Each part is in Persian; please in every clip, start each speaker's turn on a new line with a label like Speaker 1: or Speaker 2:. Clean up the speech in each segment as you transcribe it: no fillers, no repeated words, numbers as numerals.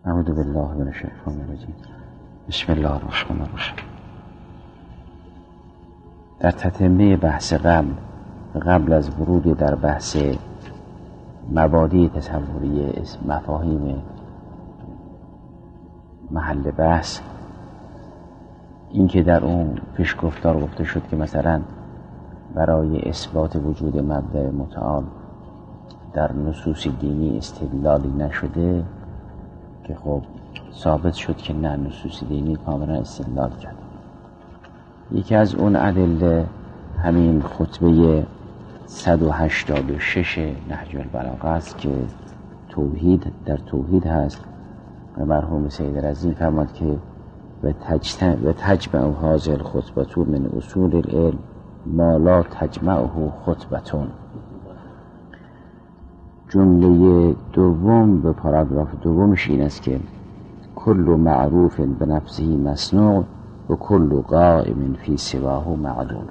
Speaker 1: اعوذ بالله من الشیطان الرجیم. بسم الله الرحمن الرحیم. در تتمه بحث قبل از ورود در بحث مبادی تصوری مفاهیم محل بحث، این که در اون پیشگفتار گفته شد که مثلا برای اثبات وجود مبدأ متعال در نصوص دینی استدلالی نشده، که خب ثابت شد که نه، نصوص دینی کاملا استدلال کرد. یکی از اون ادله همین خطبه 186 نهج البلاغه است که در توحید هست و مرحوم سید رضی فرمود که و تجمع هذه الخطبه من اصول العلم ما لا تجمعه خطبتون. جمله دوم به پاراگراف دومش این است که کل معروف به نفسه مصنوع و کل قائم فی سواه معلول.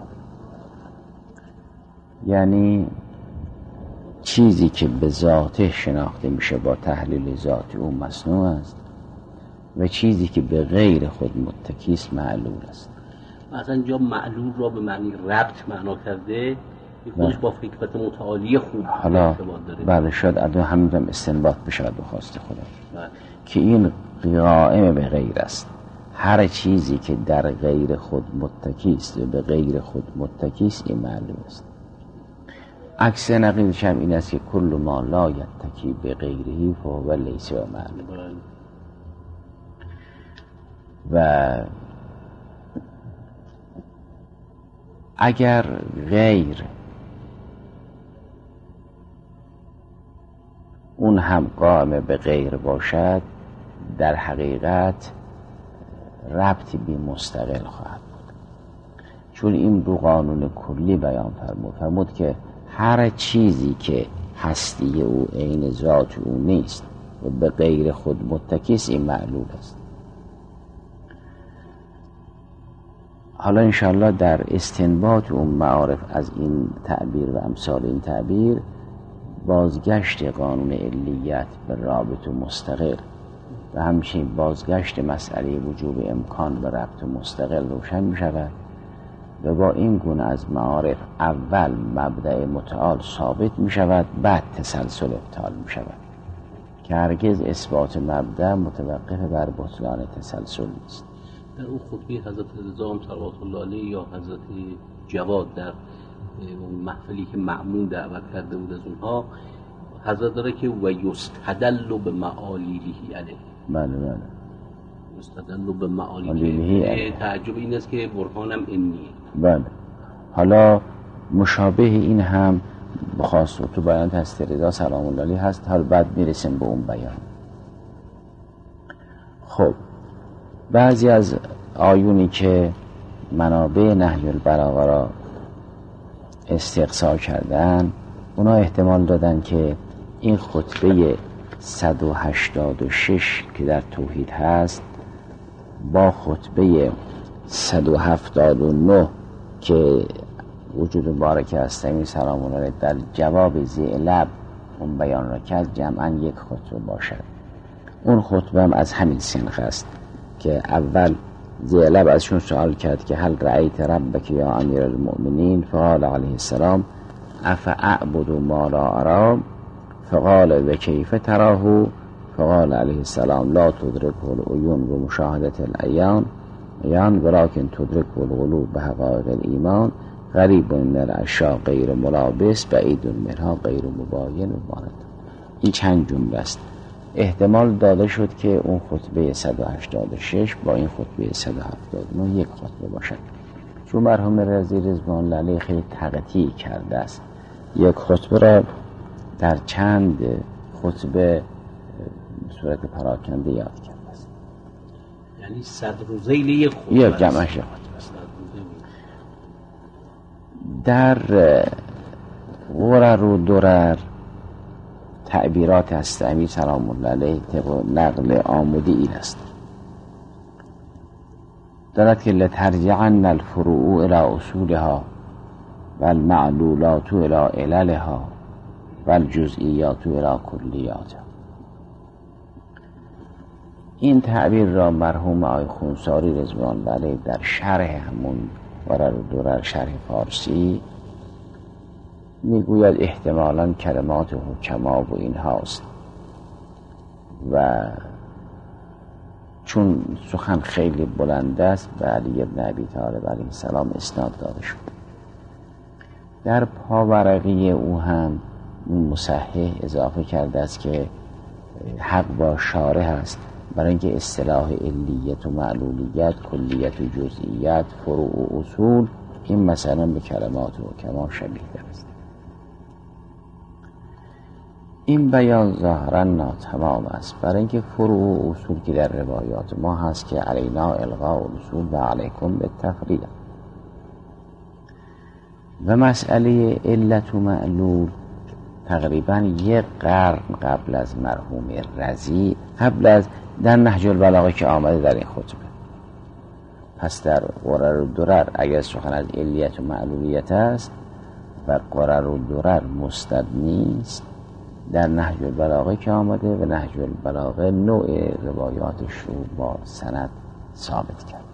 Speaker 1: یعنی چیزی که به ذاته شناخته میشه با تحلیل ذاتی اون مصنوع است و چیزی که به غیر خود متکی است معلول است.
Speaker 2: مثلا اینجا معلول را به معنی ربط معنا کرده، خودش با فکرت متعالی خوب
Speaker 1: حالا بعد شاید همین استنباط بشود به خواست خدا که این قائم به غیر است. هر چیزی که در غیر خود متکی است و به غیر خود متکی است این معلول است. عکس نقیضش هم این است که کل ما لا یتکی به غیره فهو لیس معلول. و اگر غیر اون هم قائم به غیر باشد، در حقیقت ربطی بی مستقل خواهد بود، چون این رو قانون کلی بیان فرمود که هر چیزی که هستی او عین ذات او نیست و به غیر خود متکی است این معلول است. حالا انشاءالله در استنباط اون معارف از این تعبیر و امثال این تعبیر، بازگشت قانون علیت به رابط مستقل و همچنین بازگشت مسئله وجوب امکان به ربط مستقل روشن می شود و با این گونه از معارف اول مبدأ متعال ثابت می شود، بعد تسلسل ابطال می شود، که هرگز اثبات مبدأ متوقف بر بطلان تسلسل نیست.
Speaker 2: در اون خطبه حضرت رضا صلوات الله علیه یا حضرت جواد در محفلی که مأمون دعوت کرده بود از اونها، حضرت داره که و یستدل به معالیله علیه.
Speaker 1: بله
Speaker 2: یستدل به معالیله. تعجب این است که برهانم اینیه.
Speaker 1: بله. حالا مشابه این هم بخواست تو بیان حضرت رضا سلام الله علیه هست. حالا بعد میرسیم به اون بیان. خب بعضی از آیونی که منابع نهج البلاغه را استقصا کردن، اونا احتمال دادن که این خطبه 186 که در توحید هست با خطبه 179 که وجود مبارک هستمی سلام الله علیه در جواب ذی‌لب اون بیان را کرد جمعاً یک خطبه باشد. اون خطبه هم از همین سنخ است که اول ذی‌لب ازشون سوال کرد که هل رأیت ربک یا امیر المؤمنین؟ فقال علیه السلام افاعبد ما لا ارى؟ فقال و کیف تراه؟ فقال علیه السلام لا تدرکه العیون و مشاهدت العیان ولكن تدرکه القلوب به حقایق الایمان غریب من الاشیاء غیر ملابس بعید منها غیر مباین و مانند. این چند جمله است. احتمال داده شد که اون خطبه 186 با این خطبه 179 یک خطبه باشد، چون مرحوم رضی رضوان الله علیه خیلی تقطیع کرده است. یک خطبه را در چند خطبه صورت پراکنده یاد کرده است.
Speaker 2: یعنی صدر و ذیل یک خطبه
Speaker 1: یک جمعش خطبه است. در غرر و درر تعبیرات هستمی سلام الله علیه طبق نقل آمودی این است، دارد که لترجعن الفروع الى اصولها و المعلولات الى عللها و الجزئیات الى کلیاتها. این تعبیر را مرحوم آقای خونساری رضوان الله علیه در شرح همون غرر و درر شرح فارسی میگوید احتمالاً کلمات حکما و این هاست و چون سخن خیلی بلند است به علی بن ابی طالب علیه السلام اسناد داده شد. در پاورقی او هم مصحح اضافه کرده است که حق با شارح است، برای اینکه اصطلاح علیت و معلولیت، کلیت و جزئیات، فروع و اصول این مثلا به کلمات حکما شبیه است. این بیان ظاهرا ناتمام است، برای اینکه فروع و اصول که در روایات ما هست که علینا الغاء الاصول و علیکم بالتفریع، و مسئله علت و معلول تقریبا 1 قرن قبل از مرحوم رضی، قبل از در نهج البلاغه که آمده در این خطبه. پس در غرر و درر اگر سخن از علیت و معلولیت است و غرر و درر مستد نیست، در نهج البلاغه که آمده و نهج البلاغه نوع روایاتش رو با سند ثابت کرد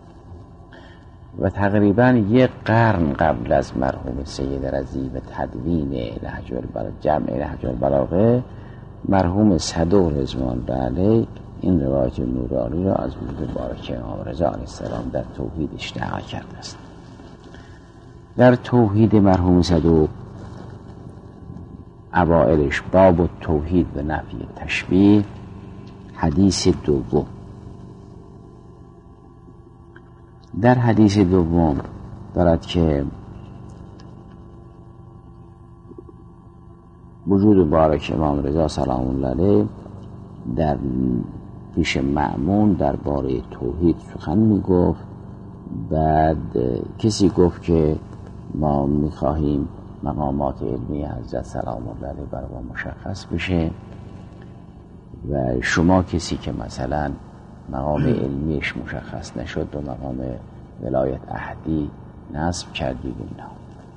Speaker 1: و تقریبا 1 قرن قبل از مرحوم سید رضی و تدوین نهج البلاغه، جمع نهج البلاغه، مرحوم صدوق رضوان الله علیه این روایت نورانی را از وجود بارک امام رضا علیه السلام در توحیدش نقل کرده است. در توحید مرحوم صدوق اوائلش باب التوحید و نفی تشبیه، حدیث دوم. در حدیث دوم دارد که وجود بارک امام رضا سلام الله علیه در پیش مأمون درباره توحید سخن میگفت. بعد کسی گفت که ما میخواهیم مقامات علمی حضرت سلام الله علیه برای ما مشخص بشه و شما کسی که مثلا مقام علمیش مشخص نشد و مقام ولایت احدی نصب کردید اینا.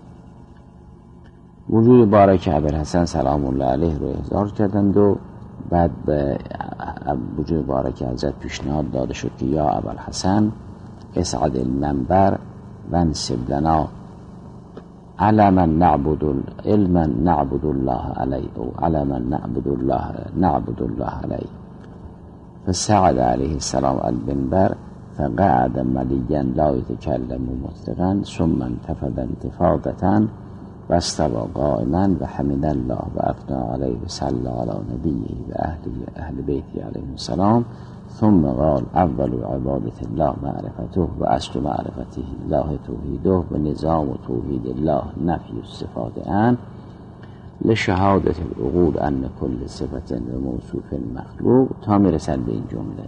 Speaker 1: وجود بارک ابوالحسن سلام الله علیه رو احضار کردند و بعد به وجود بارک حضرت پیشنهاد داده شد که یا ابوالحسن اصعد المنبر وانصب لنا علما نعبد الله علیه او علما نعبد الله علیه. فصعد علیه السلام المنبر فقعد مليا لا يتكلم مطلقا ثم انتفض انتفاضة واستوى قائما وحمد الله وأثنى عليه وصلى على نبيه وأهل بيته عليه السلام ثم قال أول عبادة الله معرفته وأصل معرفته الله توحيده ونظام توحيد الله نفي الصفات عنه لشهادة العقول أن كل صفة وموصوف مخلوق تا میرسد به این جمله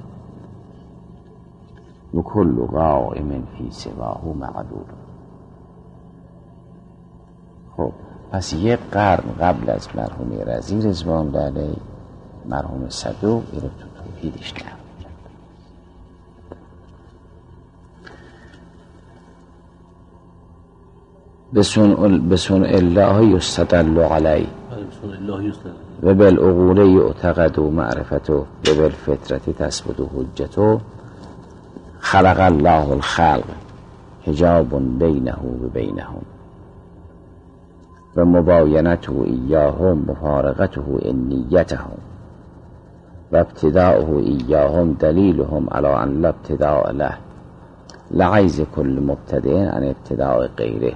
Speaker 1: و کل قائم فی سواه معدود. خب پس 1 قرن قبل از مرحوم رضی رضوان الله علیه مرحوم صدوق این رو تو توحیدش نقل کرد. بسن الله یستدل علیه و بالعقول یعتقد معرفته و بالفطرت تثبت حجته. خلق الله الخلق حجاب بینه و بینهم و مباینته ایاهم مفارقته انیتهم و ابتداؤه ایاهم دلیلهم علی ان لا ابتداء له لعجز کل مبتدئ عن ابتداء غیره.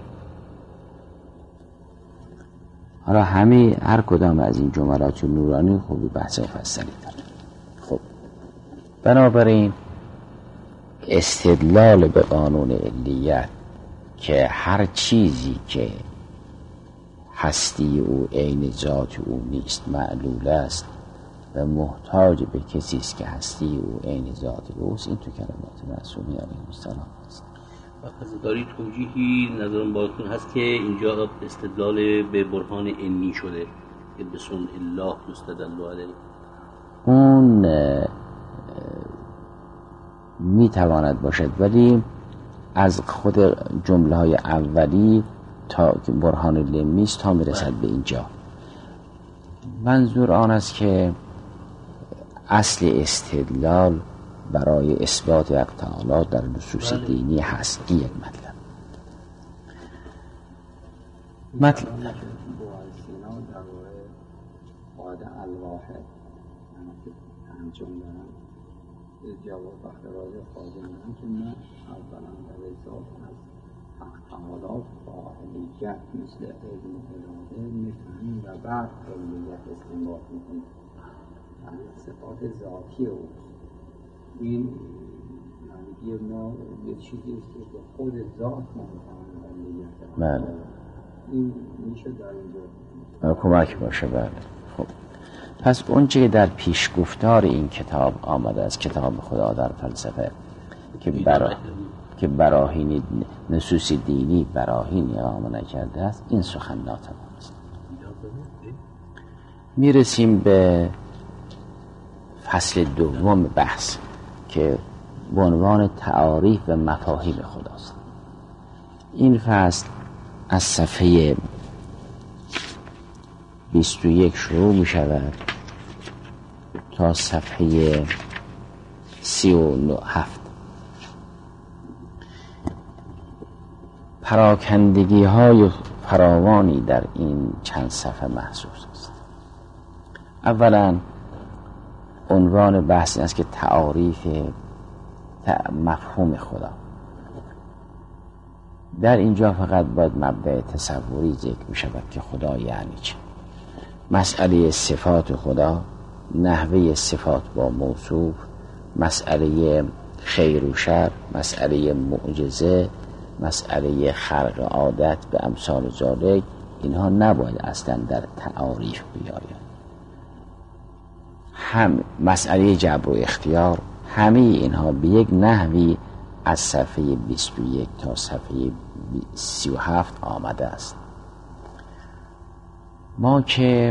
Speaker 1: حالا هر کدام از این جملات نورانی خوبی بحث مفصلی داره. خب بنابراین استدلال به قانون علیت که هر چیزی که هستی او عین ذات او نیست معلول است و محتاج به کسی است که هستی او عین ذات اوست، این تو کلمات معصومی علیه السلام است.
Speaker 2: و داری توجیهی نظرم باید هست که اینجا استدلال به برهان انی شده که به سن الله یستدل علیه.
Speaker 1: اون میتواند باشد ولی از خود جمله های اولی تا برهان لمیست تا میرسد به اینجا. منظور آن است که اصل استدلال برای اثبات حق تعالی در نصوص دینی هست. این یک مطلب
Speaker 3: جواب وقت راجع خواهده من که من اولا در ازاد از احتمالات فاعلیت مثل علم و اراده میفهمیم و بعد علمیت استنباط میکنیم یعنی صفات ذاتی او این یعنی ما یه چیزی است که به خود ذات ما میفهمیم علمیت این میشه در اینجا
Speaker 1: کمک باشه. بله خب پس اون چه در پیشگفتار این کتاب آمده از کتاب خدا در فلسفه که براهین نصوص دینی براهین اقامه نکرده است، این سخن ناتمام است. میرسیم به فصل دوم بحث که به عنوان تعاریف و مفاهیم خداست. این فصل از صفحه 21 شروع می شود تا صفحه 37. پراکندگی های فراوانی در این چند صفحه محسوس است. اولا عنوان بحث است که تعاریف مفهوم خدا. در اینجا فقط باید مبدأ تصوری ذکر می شود که خدا یعنی چه، مسئله صفات خدا، نحوه صفات با موصوف، مسئله خیر و شر، مسئله معجزه، مسئله خرق عادت به امثال ذالک، اینها نباید اصلا در تعاریف بیاید. هم مسئله جبر و اختیار، همه اینها به یک نحوی از صفحه 21 تا صفحه 37 آمده است. ما که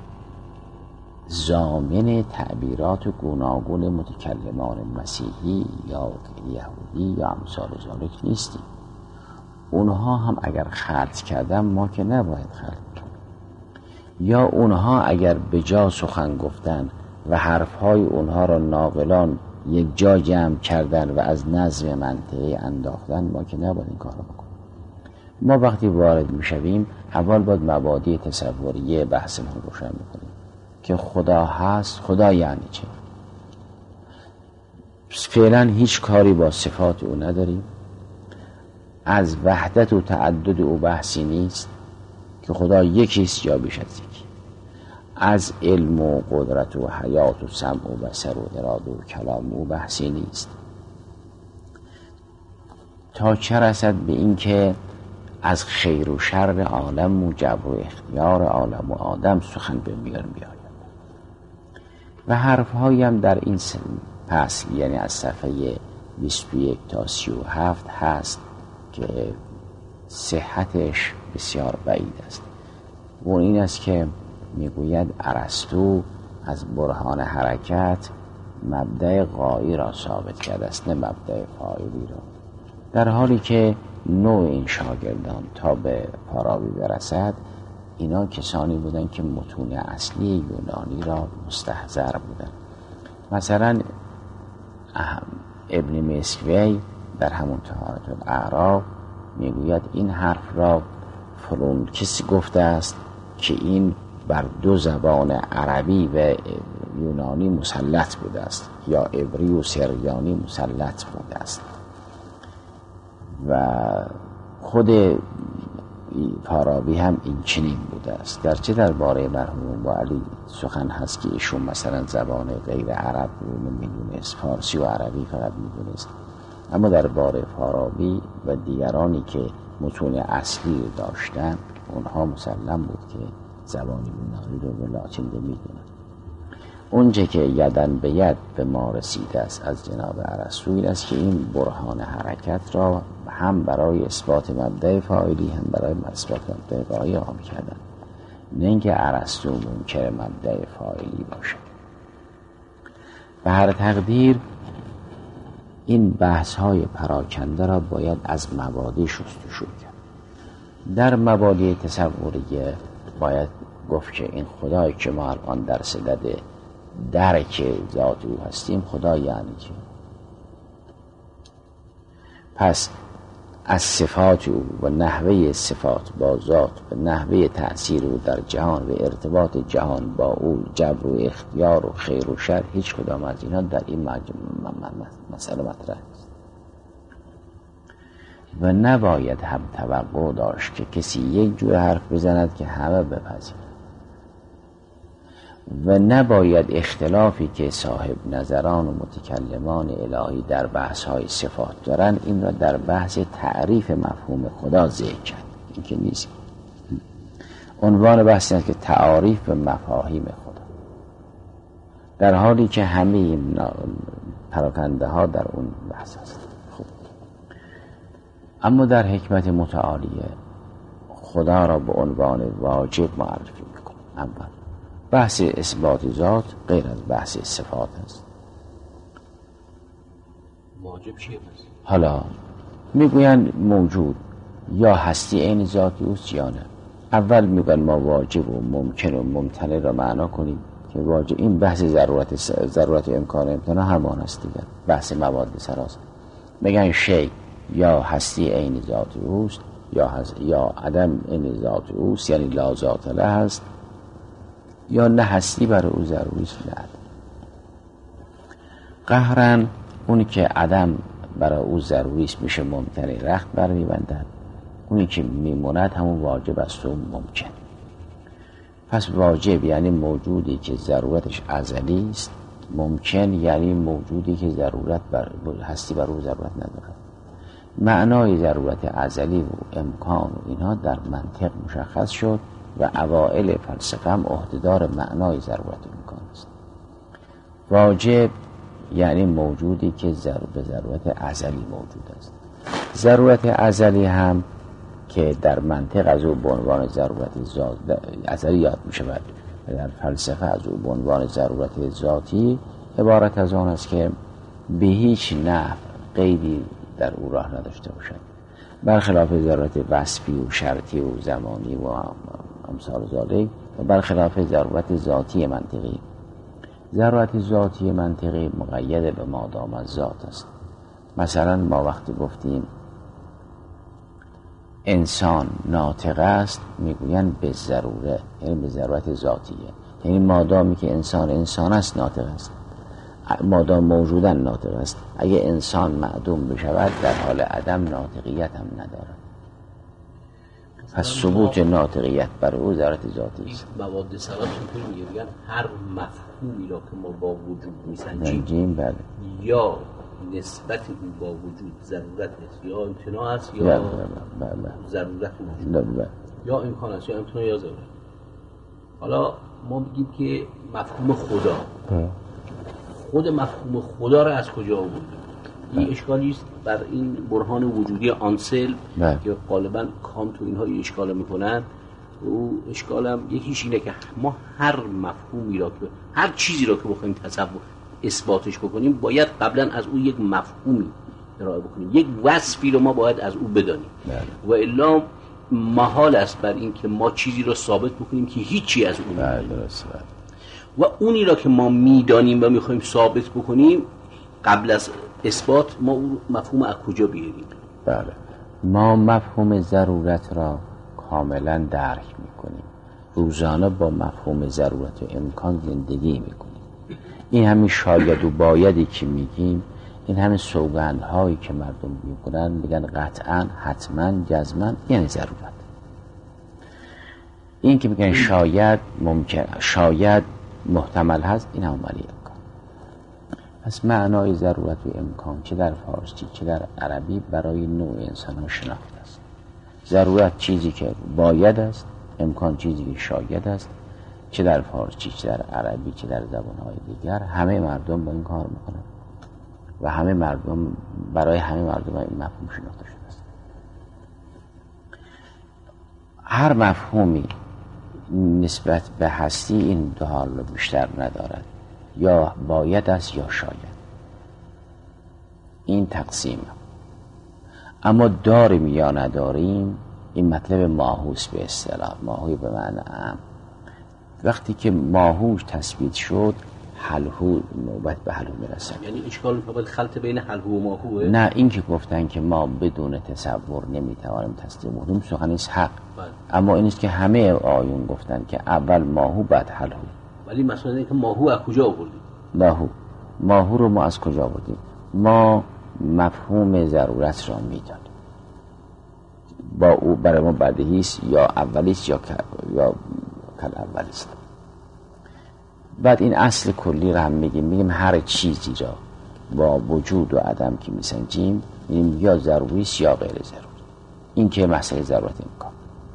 Speaker 1: ضامن تعبیرات گوناگون متکلمان مسیحی یا یهودی یا امثال ذالک نیستیم. اونها هم اگر خلط کردن ما که نباید خلط کنیم، یا اونها اگر به جا سخن گفتن و حرفهای اونها را ناقلان یک جا جمع کردن و از نظم منطقی انداختن، ما که نباید این کار رو بکنیم. ما وقتی وارد میشویم اول باید مبادی تصوریه بحثمون روشن میکنیم که خدا هست. خدا یعنی چه؟ فعلا هیچ کاری با صفات او نداریم. از وحدت و تعدد او بحثی نیست که خدا یکیست یا بیش از یکی. از علم و قدرت و حیات و سمع و بصر و اراده و کلام او بحثی نیست. تا چه رسد به این که از خیر و شر عالم و جبر و اختیار عالم و آدم سخن به میان بیاید. و حرفهایی هم در این فصل یعنی از صفحه 21 تا 37 هست که صحتش بسیار بعید است. و این است که میگوید ارسطو از برهان حرکت مبدأ غایی را ثابت کرده است، نه مبدأ فاعلی را، در حالی که نوع این شاگردان تا به فارابی برسد اینا کسانی بودند که متون اصلی یونانی را مستحضر بودند. مثلا ابن مسکوی در همون طهارت الاعراف میگوید این حرف را فلان کسی گفته است که این بر دو زبان عربی و یونانی مسلط بوده است یا عبری و سریانی مسلط بوده است. و خود فارابی هم این چنین بوده است. گرچه درباره مرحوم علی سخن هست که ایشون مثلا زبان غیر عرب رو نمیدونست، فارسی و عربی فقط میدونست، اما درباره فارابی و دیگرانی که متون اصلی داشتن اونها مسلم بود که زبان یونانی رو به لاتین میدونن. اونچه که یدن به ید به ما رسیده است از جناب ارسطو این است که این برهان حرکت را هم برای اثبات مبدأ فاعلی هم برای اثبات مبدأ غایی عام کردن، نه اینکه ارسطو منکر مبدأ فاعلی باشه. به هر تقدیر این بحث های پراکنده را باید از مبادی شستشو کرد. در مبادی تصوریه باید گفت که این خدایی که ما الان در صدد درک ذات او هستیم، خدا یعنی چه؟ پس از صفات او و نحوه صفات با ذات و نحوه تأثیر او در جهان و ارتباط جهان با او، جبر و اختیار و خیر و شر، هیچ کدام از اینا در این مسئله مطرح است و نباید هم توقع داشت که کسی یک جور حرف بزند که همه بپذیرند و نباید اختلافی که صاحب نظران و متکلمان الهی در بحث های صفات دارن این را در بحث تعریف مفهوم خدا ذکر کرد. این که نیست. عنوان بحث است که تعاریف به مفاهیم خدا، در حالی که همه این پراکنده ها در اون بحث هست. خب اما در حکمت متعالیه خدا را به عنوان واجب معرفی میکنه. اول بحث اثبات ذات غیر از بحث صفات است.
Speaker 2: واجب چیه پس؟
Speaker 1: حالا میگوین موجود یا هستی عین ذاتی اوست یا نه. اول میگن ما واجب و ممکن و ممتنع را معنا کنیم که واجب این بحث ضرورت امکان امتناع همان است دیگر، بحث مواد سراست. میگن شی یا هستی عین ذاتی اوست یا عدم عین ذاتی اوست، یعنی لا ذات له است، یا نه هستی برای او ضروری است نه. قهرن اونی که عدم برای او ضروری است میشه ممتنع رخت بر میبندد، اونی که میموند همون واجب است و ممکن. پس واجب یعنی موجودی که ضرورتش ازلی است، ممکن یعنی موجودی که هستی بر او ضرورت ندارد. معنای ضرورت ازلی و امکان و اینها در منطق مشخص شد و اوائل فلسفه هم عهدهدار معنای ضرورت امکان است. واجب یعنی موجودی که به ضرورت ازلی موجود است. ضرورت ازلی هم که در منطق از او به عنوان ضرورت ازلی یاد می شود و در فلسفه از او به عنوان ضرورت ذاتی عبارت از آن است که به هیچ نحو قیدی در او راه نداشته باشد، برخلاف ضرورت وصفی و شرطی و زمانی و امثال ذالک، و برخلاف ضرورت ذاتی منطقی. ضرورت ذاتی منطقی مقید به مادام از ذات است. مثلا ما وقتی گفتیم انسان ناطق است میگویند به ضروره، یعنی به ضرورت ذاتیه، یعنی مادامی که انسان است ناطق است، مادام موجودن ناطق است. اگه انسان معدوم بشود در حال عدم ناطقیت هم ندارد. پس ثبوت ناطقیت بر او ضرورت ذاتی است.
Speaker 2: مواد سلام میگن هر مفهومی را که ما با وجود میسنجیم
Speaker 1: بله.
Speaker 2: یا نسبت او با وجود ضرورت است یا امتناع است یا ضرورت وجود یا امکان است یا امتناع یا ضرورت. حالا ما میگیم که مفهوم خدا، خود مفهوم خدا را از کجا آوردیم؟ این اشکالی است بر این برهان وجودی آنسل که غالبا کانت و اینها اشکال میکنن. او اشکالم یکیش اینه که ما هر مفهومی را که هر چیزی را که بخوایم تصور اثباتش بکنیم باید قبلا از او یک مفهومی ارائه بکنیم، یک وصفی رو ما باید از او بدانیم و الا محال است بر این که ما چیزی را ثابت بکنیم که هیچی از اون و اونی را که ما میدانیم و میخوایم ثابت بکنیم قبل از اثبات ما اون مفهوم از کجا بیاریم؟
Speaker 1: بله، ما مفهوم ضرورت را کاملا درک میکنیم، روزانه با مفهوم ضرورت و امکان زندگی میکنیم. این همین شاید و بایدی که میگیم، این همین سوگندهایی که مردم میکنن، میگن قطعا، حتما، جزما، یعنی ضرورت. این که میگن شاید ممکن، شاید محتمل هست، این هم عملی امکان. پس معنای ضرورت و امکان چه در فارسی چه در عربی برای نوع انسان ها شناخته است. ضرورت چیزی که باید است، امکان چیزی که شاید است. چه در فارسی چه در عربی چه در زبانهای دیگر همه مردم با این کار میکنن و همه مردم برای همه مردم این مفهوم شناخته شده است. هر مفهومی نسبت به هستی این دو حال رو بیشتر ندارد، یا باید است یا شاید. این تقسیم. اما داریم یا نداریم این مطلب ماهوس به اصطلاح، ماهوی به معنی عام. وقتی که ماهوش تثبیت شد حلهو نوبت به حلهو میرسد.
Speaker 2: یعنی اشکال باید خلط بین حلهو و ماهوه؟
Speaker 1: نه، این که گفتن که ما بدون تصور نمیتوانیم تسلیم بودیم سخنی است حق. اما این است که همه آیون گفتن که اول ماهو بعد حلهو.
Speaker 2: ولی مثلا این که ماهو از کجا آوردیم؟
Speaker 1: ماهو رو ما از کجا آوردیم؟ ما مفهوم ضرورت را میدانیم، با او برای ما بدیهی است یا اولی است یا کل اولی است. بعد این اصل کلی را هم میگیم هر چیزی را با وجود و عدم که میسنجیم میگیم یا ضروری است یا غیر ضروری. این که مسئله ضرورت امکان.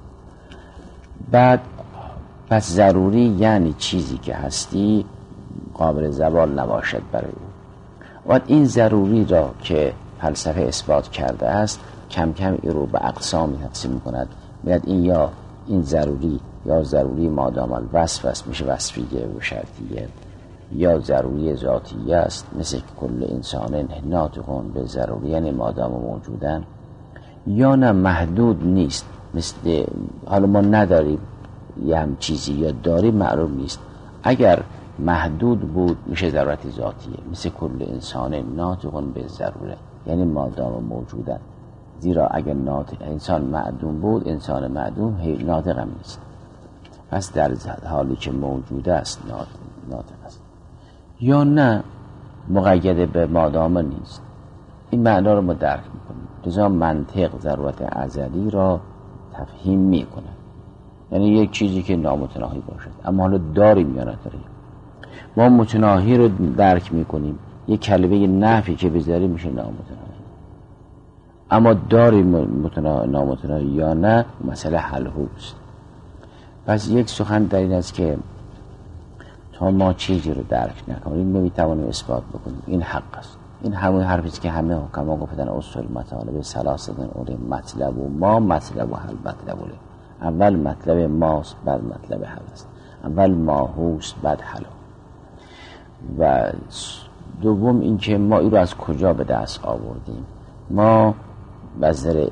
Speaker 1: بعد پس ضروری یعنی چیزی که هستی قابل زوال نباشد برای او. و این ضروری را که فلسفه اثبات کرده است کم کم این رو به اقسامی تقسیم می‌کند. میگه این یا این ضروری یا ضروری مادام الوصف است، میشه وصفیه و شرطیه، یا ضروری ذاتیه است مثل کل انسان ناطقون به ضروری یعنی مادام موجودن، یا نه محدود نیست مثل حالا ما نداریم یه هم چیزی یا داریم معلوم نیست. اگر محدود بود میشه ضرورت ذاتیه مثل کل انسان ناطقون به ضروره یعنی مادام موجودن. زیرا اگر انسان معدوم بود انسان معدوم ناطق هم نیست. پس در حالی که موجود است ناطق است. یا نه مقید به مادام نیست. این معنا رو ما درک میکنیم. لذا منطق ضرورت ازلی را تفهیم میکنه، یعنی یک چیزی که نامتناهی باشد. اما حالا داریم یا نداریم. ما متناهی رو درک میکنیم، یک کلمه نفی که بذاریم میشه نامتناهی. اما داریم نامتناهی یا نه مسئله حلهوست. پس یک سخن در این است که تا ما چیزی رو درک نکنیم نمیتوانیم اثبات بکنیم. این حق است. این همون حرفی است که همه حکما گفتن اصول مطالب ثلاثه اول مطلب و ما مطلب و حل مطلب ولی. اول مطلب ماست بعد مطلب حل است. اول ماهوست بعد حل. و دوم این که ما این رو از کجا به دست آوردیم. ما بذر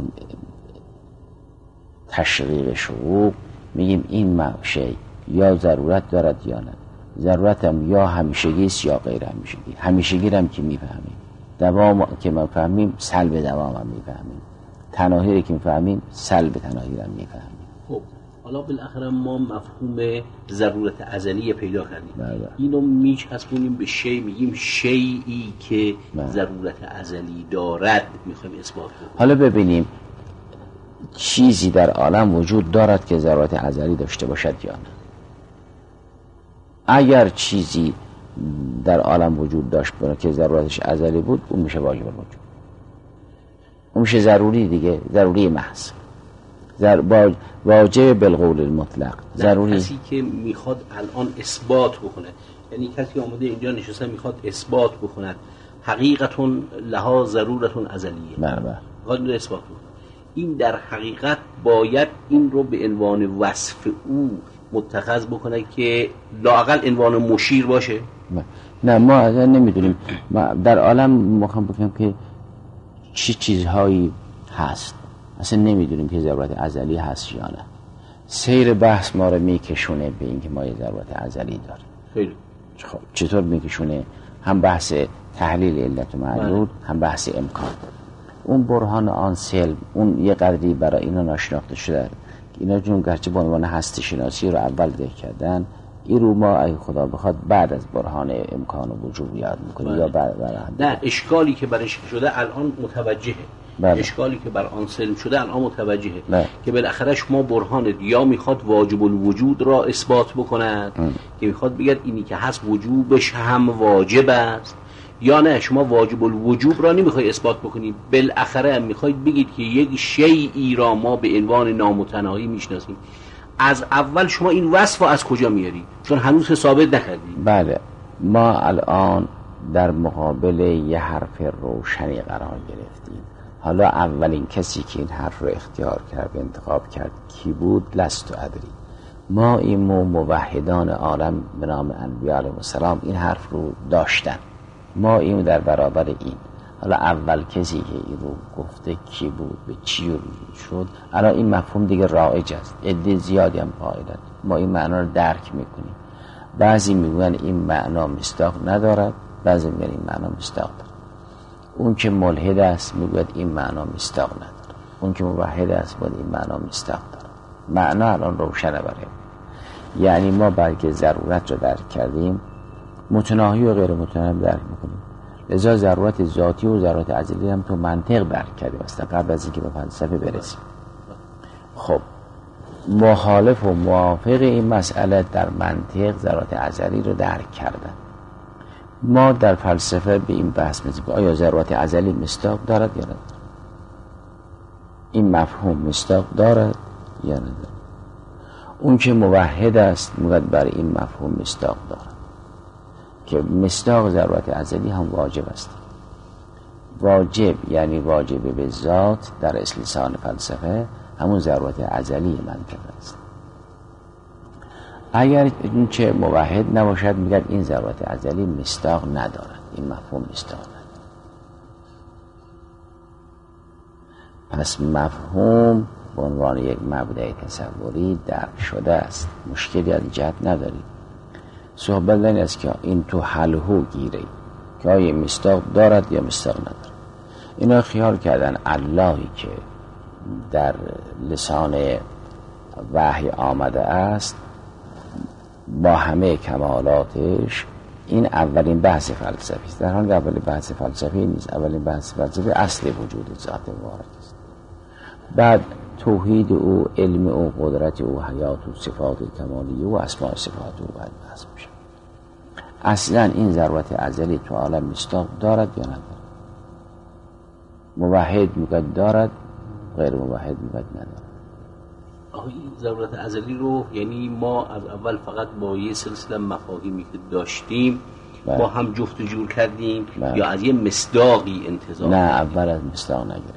Speaker 1: تشریق شروع میگیم این شی یا ضرورت دارد یا نه. ضرورت هم یا همیشگی است یا غیر همیشگی. همیشگی هم که میفهمیم، دوام که ما فهمیم سلب دوام هم میفهمیم، تناهی که میفهمیم سلب تناهی هم میفهمیم.
Speaker 2: خب حالا بالاخره ما مفهوم ضرورت ازلی پیدا کردیم. اینو میچسبونیم به شی، میگیم شیئی که ضرورت ازلی دارد میخوایم اثبات کنیم.
Speaker 1: حالا ببینیم چیزی در عالم وجود دارد که ضرورت ازلی داشته باشد یا نه. اگر چیزی در عالم وجود داشت که ضرورتش ازلی بود اون میشه واجب الوجود، اون میشه ضروری دیگه، ضروری محض، واجب بالقول المطلق. ضروری
Speaker 2: کسی که میخواد الان اثبات بکنه، یعنی کسی آمده اینجا نشسته میخواد اثبات بکند حقیقتون لها ضرورتون ازلیه،
Speaker 1: بله
Speaker 2: اثبات بکنه. این در حقیقت باید این رو به عنوان وصف او متخذ بکنه که لااقل عنوان مشیر باشه.
Speaker 1: نه ما اصلا نمیدونیم. ما در عالم میخوام بگم که چی چیزهایی هست اصلا نمیدونیم که ضرورت ازلی هست یا نه. سیر بحث ما رو میکشونه به اینکه ما یه ضرورت ازلی داریم.
Speaker 2: خیلی
Speaker 1: خب چطور میکشونه؟ هم بحث تحلیل علت و معلول، هم بحث امکان. اون برهان آن سلم اون یه قدری برای اینا ناشناخته شده. اینا جون گرچه به عنوان هستی شناسی رو اول ذکر کردن، این رو ما اگه خدا بخواد بعد از برهان امکان و وجود یاد میکنیم یا بعد
Speaker 2: نه اشکالی که برش شده الان متوجهه. اشکالی که بر آن سلم شده الان متوجهه که بالاخره شما برهان یا میخواد واجب الوجود را اثبات بکند که میخواد بگید اینی که هست وجوبش هم واجب است، یا نه شما واجب الوجوب را نمیخوای اثبات بکنید، بالاخره میخواید بگید که یک شیئی را ما به عنوان نامتناهی میشناسیم. از اول شما این وصف از کجا میاری؟ چون هنوز ثابت نکردید.
Speaker 1: بله ما الان در مقابل یه حرف روشنی قرار گرفتیم. حالا اولین کسی که این حرف رو اختیار کرد و انتخاب کرد کی بود؟ لست ادری. ما این موحدان عالم به نام انبیاء علیهم السلام این حرف رو داشتن، ما این در برابر این. حالا اول کسی که این رو گفته کی بود، به چی رو شد، الان این مفهوم دیگه رایج است، عده زیادی هم قائلند، ما این معنا رو درک میکنیم. بعضی میگن این معنا مصداق ندارد، بعضی میگن این معنا مصداق دارد. اون که ملحد است میگوید این معنا مصداق نداره، اون که موحد است میگوید این معنا مصداق داره. معنا الان روشنه برای ما. یعنی ما بلکه ضرورت رو درک کردیم، متناهی و غیر متناهی درک میکنیم. لذا ضرورت ذاتی و ضرورت ازلی هم تو منطق درک کردیم اصلا قبل از اینکه به فلسفه برسیم. خب مخالف و موافق این مسئله در منطق ضرورت ازلی رو درک کردن. ما در فلسفه به این بحث می‌رسیم که آیا ضرورت ازلی مصداق دارد یا ندارد؟ این مفهوم مصداق دارد یا ندارد؟ اون که موحد است میگوید برای این مفهوم مصداق دارد، که مصداق ضرورت ازلی هم واجب است. واجب یعنی واجب به ذات در اصل لسان فلسفه همون ضرورت ازلی منطق است. اگر این چه موحد نباشد میگه این ضرورت ازلی مصداق ندارد، این مفهوم مصداق ندارد. پس مفهوم به عنوان یک مبدأ تصوری درک شده است، مشکلی از جهت نداریم. صحبت این است که این تو حلهو گیره که آیا مصداق دارد یا مصداق ندارد. اینا خیال کردن اللهی که در لسان وحی آمده است با همه کمالاتش، این اولین بحث فلسفی است. در حالی که اولین بحث فلسفی نیست، اولین بحث فلسفی اصل وجود ذات مبارک است. بعد توحید او، علم او، قدرت او، حیات و صفات کمالی و اسماء صفات او باید بحث میشه. اصلا این ضرورت ازلی تو عالم مصداق دارد یا ندارد؟ موحد میگه دارد، غیر موحد میگه ندارد.
Speaker 2: این ضرورت ازلی رو یعنی ما از اول فقط با یه سلسله مفاهیمی که داشتیم با هم جفت و جور کردیم یا از یه مصداقی انتظار؟
Speaker 1: نه، اول از مصداق نگرفتیم.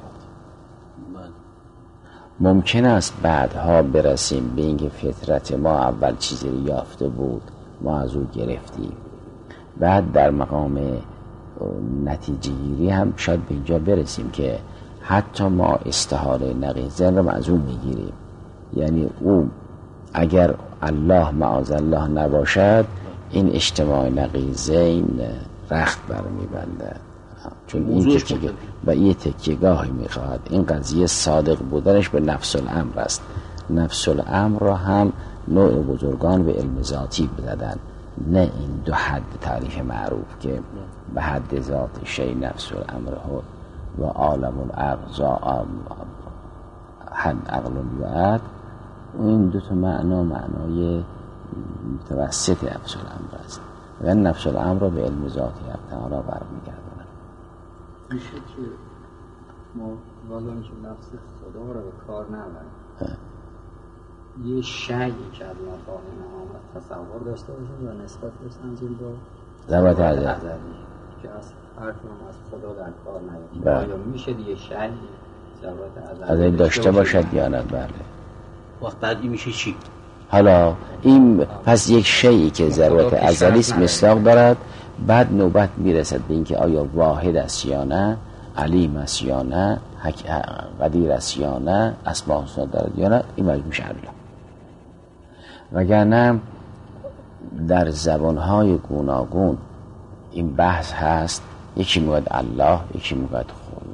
Speaker 1: ممکن است بعدها برسیم به اینکه فطرت ما اول چیزی رو یافته بود، ما از او گرفتیم. بعد در مقام نتیجه گیری هم شاید به اینجا برسیم که حتی ما استحاله نقیضین رو از او میگیریم. یعنی او اگر الله معاذالله نباشد این اجتماع نقیضین رخت برمیبنده، چون این تکیه و یه تکیه‌گاهی میخواهد. این قضیه صادق بودنش به نفس الامر است. نفس الامر را هم نوع بزرگان به علم ذاتی بدادن، نه این دو حد تعریف معروف که به حد ذات شی نفس الامر و عالم العقل حد عقل الوعد. این دو تا معنای متوسط نفس الامر است و نفس الامر را به علم ذاتی تعالی برمیگرداند.
Speaker 3: میشه که ما وادان که نفس خدا را به کار نبریم، یه شیعی که از مفاهیم آمد تصور داشته باشیم و نسبت بسنجیم با
Speaker 1: ضرورت ازلی
Speaker 3: که از هر کنم از خدا در کار نبریم. آیا میشه یه شیعی ضرورت ازلی
Speaker 1: داشته باشد یا نه؟ بله.
Speaker 2: وقت بعدی میشه چی؟
Speaker 1: حالا این پس یک شیعی که ضرورت ازلی است مصداق دارد، بعد نوبت میرسد به اینکه آیا واحد است یا نه، علیم است یا نه، قدیر است یا نه، اسماء حسنا دارد یا نه، این مجموع میشه الله. وگرنه در زبانهای گوناگون این بحث هست، یکی میگه الله، یکی میگه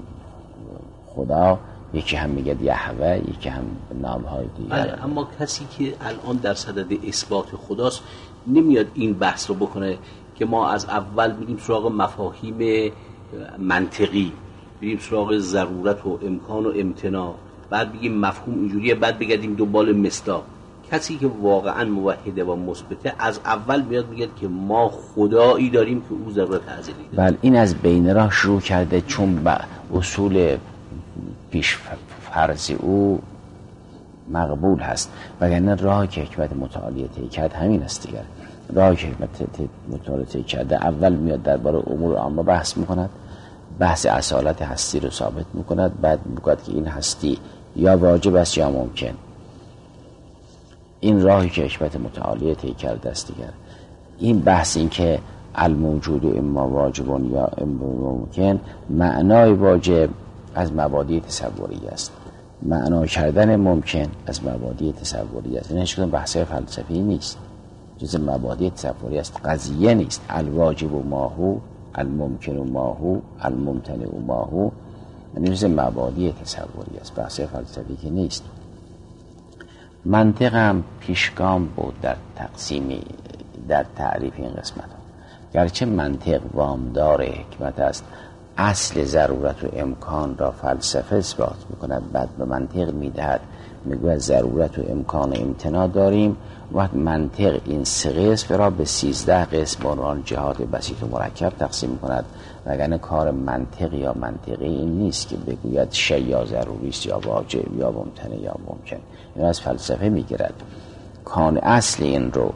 Speaker 1: خدا، یکی هم میگه یهوه، یکی هم نامهای دیگر.
Speaker 2: اما کسی که الان در صدد اثبات خداست نمیاد این بحث رو بکنه که ما از اول میریم سراغ مفاهیم منطقی، بریم سراغ ضرورت و امکان و امتناع، بعد بگیم مفهوم اینجوریه، بعد بگردیم دنبال مصداق. کسی که واقعا موحده و مثبته از اول میاد میگه که ما خدایی داریم که او ضرورت ازلی داره.
Speaker 1: بله، این از بین راه شروع کرده، چون به اصول پیش فرض او مقبول هست. وگرنه راه که حکمت متعالی طی کرد همین است دیگر. راه که حکمت متعالی طی کرده اول میاد درباره امور عامه بحث میکند، بحث اصالت هستی رو ثابت میکند، بعد میگوید که این هستی یا واجب است یا ممکن. این راهی که حکمت متعالی طی کرده است دیگر. این بحث این که الموجود اما واجبون یا اما ممکن، معنای واجب از مبادی تصوری است، معنا کردن ممکن از مبادی تصوری است. این هیچ کدام بحث فلسفی نیست. جز مبادی تصوری است، قضیه نیست. الواجب و ماهو، الممکن و ماهو، الممتنع و ماهو، یعنی جز مبادی تصوری است، بحث فلسفی که نیست. منطق هم پیشگام بود در تقسیمی، در تعریف این قسمت ها. گرچه منطق وامدار حکمت است، اصل ضرورت و امکان را فلسفه اثبات میکند، بعد به منطق میدهد، میگوید ضرورت و امکان و امتناع داریم. وقت منطق این 3 قسم را به 13 قسم به عنوان جهات بسیط و مرکب تقسیم میکند. وگرنه کار منطق یا منطقی این نیست که بگوید شی یا ضروری است یا واجب یا ممتنع یا ممکن. این از فلسفه میگیرد. کان اصل این رو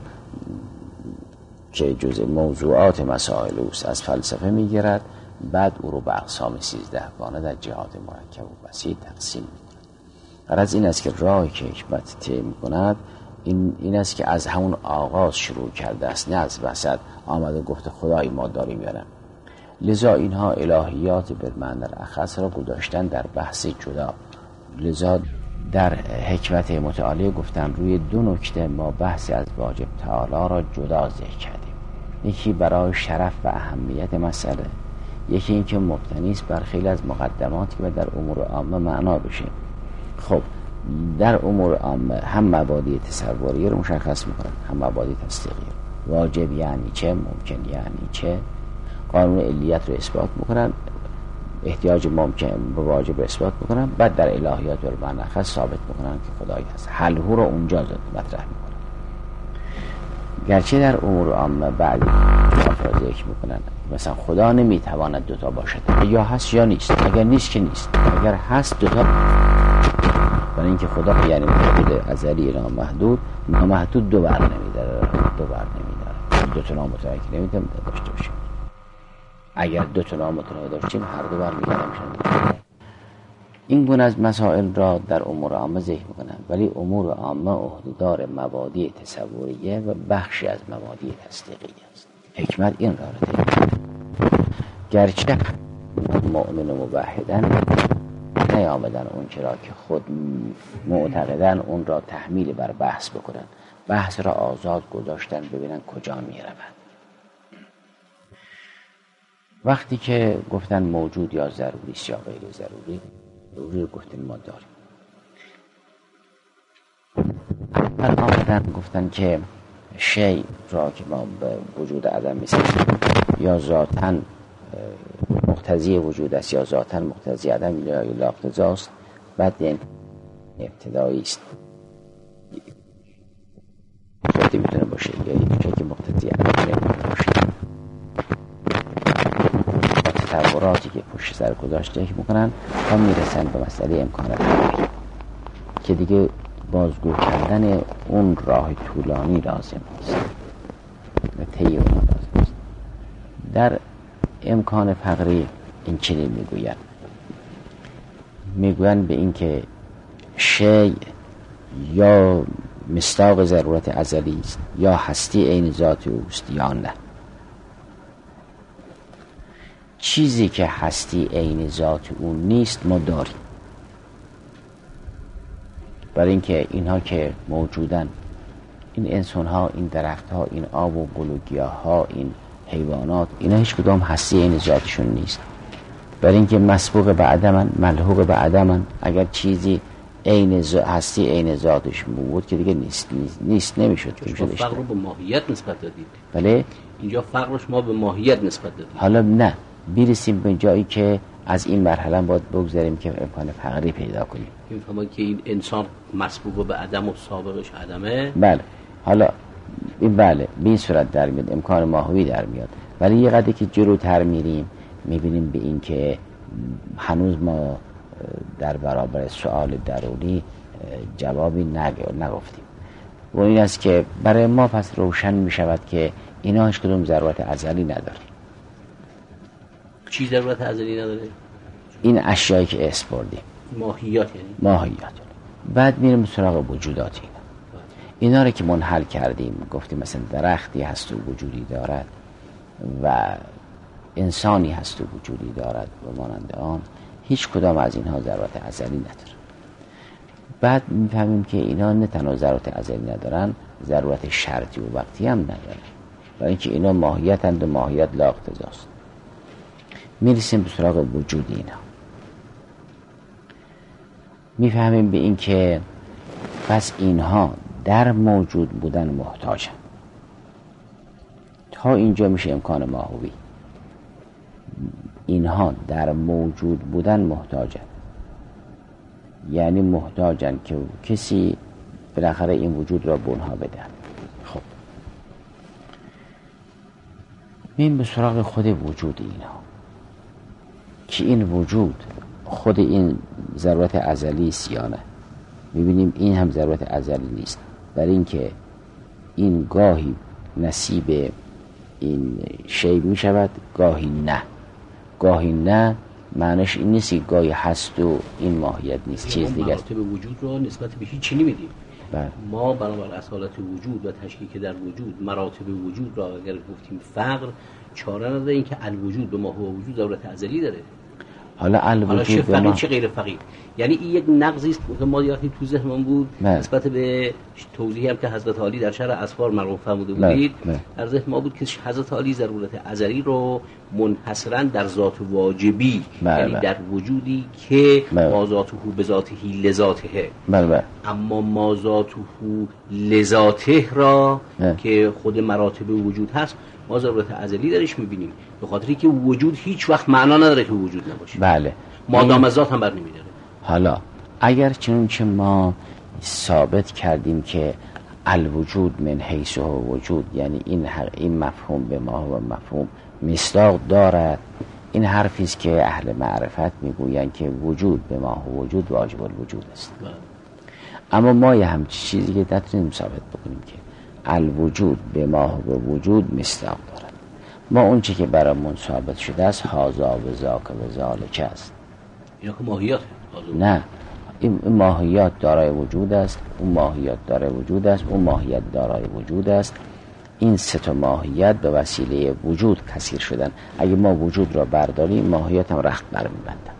Speaker 1: که جزء موضوعات مسائل اوست از فلسفه میگیرد، بعد او رو به اقسام 13 گانه در جهات مرکب و بسیط تقسیم میکند. غرض این است که راهی که حکمت طی میکند این است که از همون آغاز شروع کرده است، نه از وسط آمد و گفت خدای ما داریم یا نه. لذا اینها الهیات بالمعنی الاخص را گذاشتن در بحث جدا. لذا در حکمت متعالی گفتن روی 2 نکته ما بحث از واجب تعالی را جدا ذکر کردیم. یکی برای شرف و اهمیت مسئله، یکی این که مبتنی است بر خیلی از مقدماتی که در امور عامه معنا بشه. خب در امور عامه هم مبادی تصوری رو مشخص میکنن، هم مبادی تصدیقی. واجب یعنی چه، ممکن یعنی چه، قانون علیت رو اثبات میکنن، احتیاج ممکن به واجب رو اثبات میکنن، بعد در الهیات و معنی خاص ثابت میکنن که خدایی هست. حلهو رو اونجا مطرح میکنن. گرچه در امور عامه بعضی افراد ذکر میکنن مثلا خدا نمیتواند 2 تا باشد، یا هست یا نیست. اگر نیست که نیست، اگر هست 2 تا. برای اینکه خدا یعنی موجود ازلی نامحدود، نامحدود 2 بر نمیداره، 2 بر نمیداره، 2 تا نامتناهی نمیتونه داشته باشیم. اگر 2 تا نامتناهی داشتیم هر 2 بر میداره میشن. این گونه از مسائل را در امور عامه ذکر میکنن، ولی امور عامه عهده‌دار مبادی تصوریه و بخشی از مبادی تصدیقی است. حکمت این را طی. گرچه مؤمن و موحدن نیامدن اون چرا که خود معتقدن اون را تحمیل بر بحث بکنن، بحث را آزاد گذاشتن ببینن کجا میروند. وقتی که گفتن موجود یا ضروری است یا غیر ضروری، ضروری گفتن ما داریم. آمدن گفتن که شی را که ما به وجود عدم میسازیم یا ذاتاً مقتضی وجود است یا ذاتاً مقتضی عدم یا اقتضا است، بعد این ابتدایی است. خودی میتونه باشه یا این که مقتضی عدم نمیتونه باشه. تصوراتی که پشت سر گذاشته میکنن تا میرسن به مسئله امکان تغییر که دیگه بازگو کردن اون راه طولانی لازم است و طی اون لازم است. در امکان فقری این چنین میگوین به این که شی یا مصداق ضرورت ازلی است یا هستی عین ذات اوست یا نه. چیزی که هستی عین ذات اون نیست ما داریم. برای اینکه اینها که موجودن، این انسان ها، این درخت ها، این آب و گل و گیاه ها، این حیوانات، اینا هیچ کدام هستی عین ذاتشون نیست. برای اینکه مسبوق به عدمن، ملحوق به عدمن. اگر چیزی هستی عین ذاتش بود که دیگه نیست نمیشد.
Speaker 2: فقر رو به ماهیت نسبت دادید.
Speaker 1: بله،
Speaker 2: اینجا فقرش ما به ماهیت نسبت دادیم.
Speaker 1: حالا نه، بیرسیم به جایی که از این مرحله باید بگذاریم که امکان فقری پیدا کنیم.
Speaker 2: این فهمه که این انسان مسبوق به عدم و سابقش عدمه.
Speaker 1: بله، حالا این بله به این صورت در میاد، امکان ماهوی در میاد. ولی یه قدری که جلوتر میریم میبینیم به این که هنوز ما در برابر سؤال درونی جوابی نگفتیم. و این است که برای ما پس روشن میشود که اینا هیچ کدوم ضرورت ازلی نداره.
Speaker 2: چی ضرورت ازلی نداره؟
Speaker 1: این اشیایی که اسم بردیم،
Speaker 2: ماهیات، یعنی
Speaker 1: ماهیات. بعد میریم سراغ وجودات اینا رو که منحل کردیم، گفتیم مثلا درختی هست و وجودی دارد و انسانی هست و وجودی دارد و مانند آن، هیچ کدام از اینها ضرورت ازلی نداره. بعد میفهمیم که اینا نه تنها ضرورت ازلی ندارن، ضرورت شرطی و وقتی هم نداره، برای اینکه اینا ماهیتند و ماهیت لا اقتضاست. میرسیم به سراغ وجود اینا، میفهمیم به این که پس اینها در موجود بودن محتاجن. تا اینجا میشه امکان ماهوی. اینها در موجود بودن محتاجن، یعنی محتاجن که کسی بالاخره این وجود را بنها بده. خب میریم به سراغ خود وجود اینا، که این وجود خود این ضرورت ازلی است یا نه. میبینیم این هم ضرورت ازلی نیست، برای اینکه این گاهی نصیب این شی میشود، گاهی نه. گاهی نه معنیش این نیست که گاهی هست و این ماهیت نیست، چیز دیگه است.
Speaker 2: مراتب وجود رو نسبت به هیچی نمیدیم.
Speaker 1: بله.
Speaker 2: ما بنابر اصالت وجود و تشکیک در وجود مراتب وجود را اگر گفتیم فقر، چاره نداره این که الوجود به ما هو وجود ضرورت ازلی داره.
Speaker 1: حالا الوجود
Speaker 2: چه
Speaker 1: به ما
Speaker 2: چه غیر فقیر، یعنی این یک نقضی است که ما یادی تو ذهنمون بود نسبت به توضیحی هم که حضرت علی در شرح اسفار مرحوم فرموده بودید. در ذهن ما بود که حضرت علی ضرورت ازلی رو منحصرا در ذات واجبی، یعنی در وجودی که ما ذاته به ذاته لذاته، اما ما ذاته لذاته را که خود مراتب وجود هست ما ضرورت ازلی درش میبینیم، به خاطری که وجود هیچ وقت معنا نداره که وجود نباشه.
Speaker 1: بله.
Speaker 2: مادام از ذات هم بر نمیداره.
Speaker 1: حالا اگر چنانچه ما ثابت کردیم که الوجود من حیث هو وجود، یعنی این مفهوم به ما و مفهوم مصداق دارد، این حرفی است که اهل معرفت میگویند که وجود به ما هو وجود واجب الوجود است. اما ما یه همچین چیزی که نتونیم ثابت بکنیم که الوجود به ما هو وجود مصداق دارد. ما اون چی که برامون ثابت شده است هذا و ذاک و ذالک است.
Speaker 2: اینا که ماهیات
Speaker 1: نه، این ماهیات دارای وجود است، اون ماهیات دارای وجود است، اون ماهیت دارای وجود است. این سه تا ماهیت به وسیله وجود کثیر شدن. اگه ما وجود را برداریم ماهیت هم رخت برمیبندن.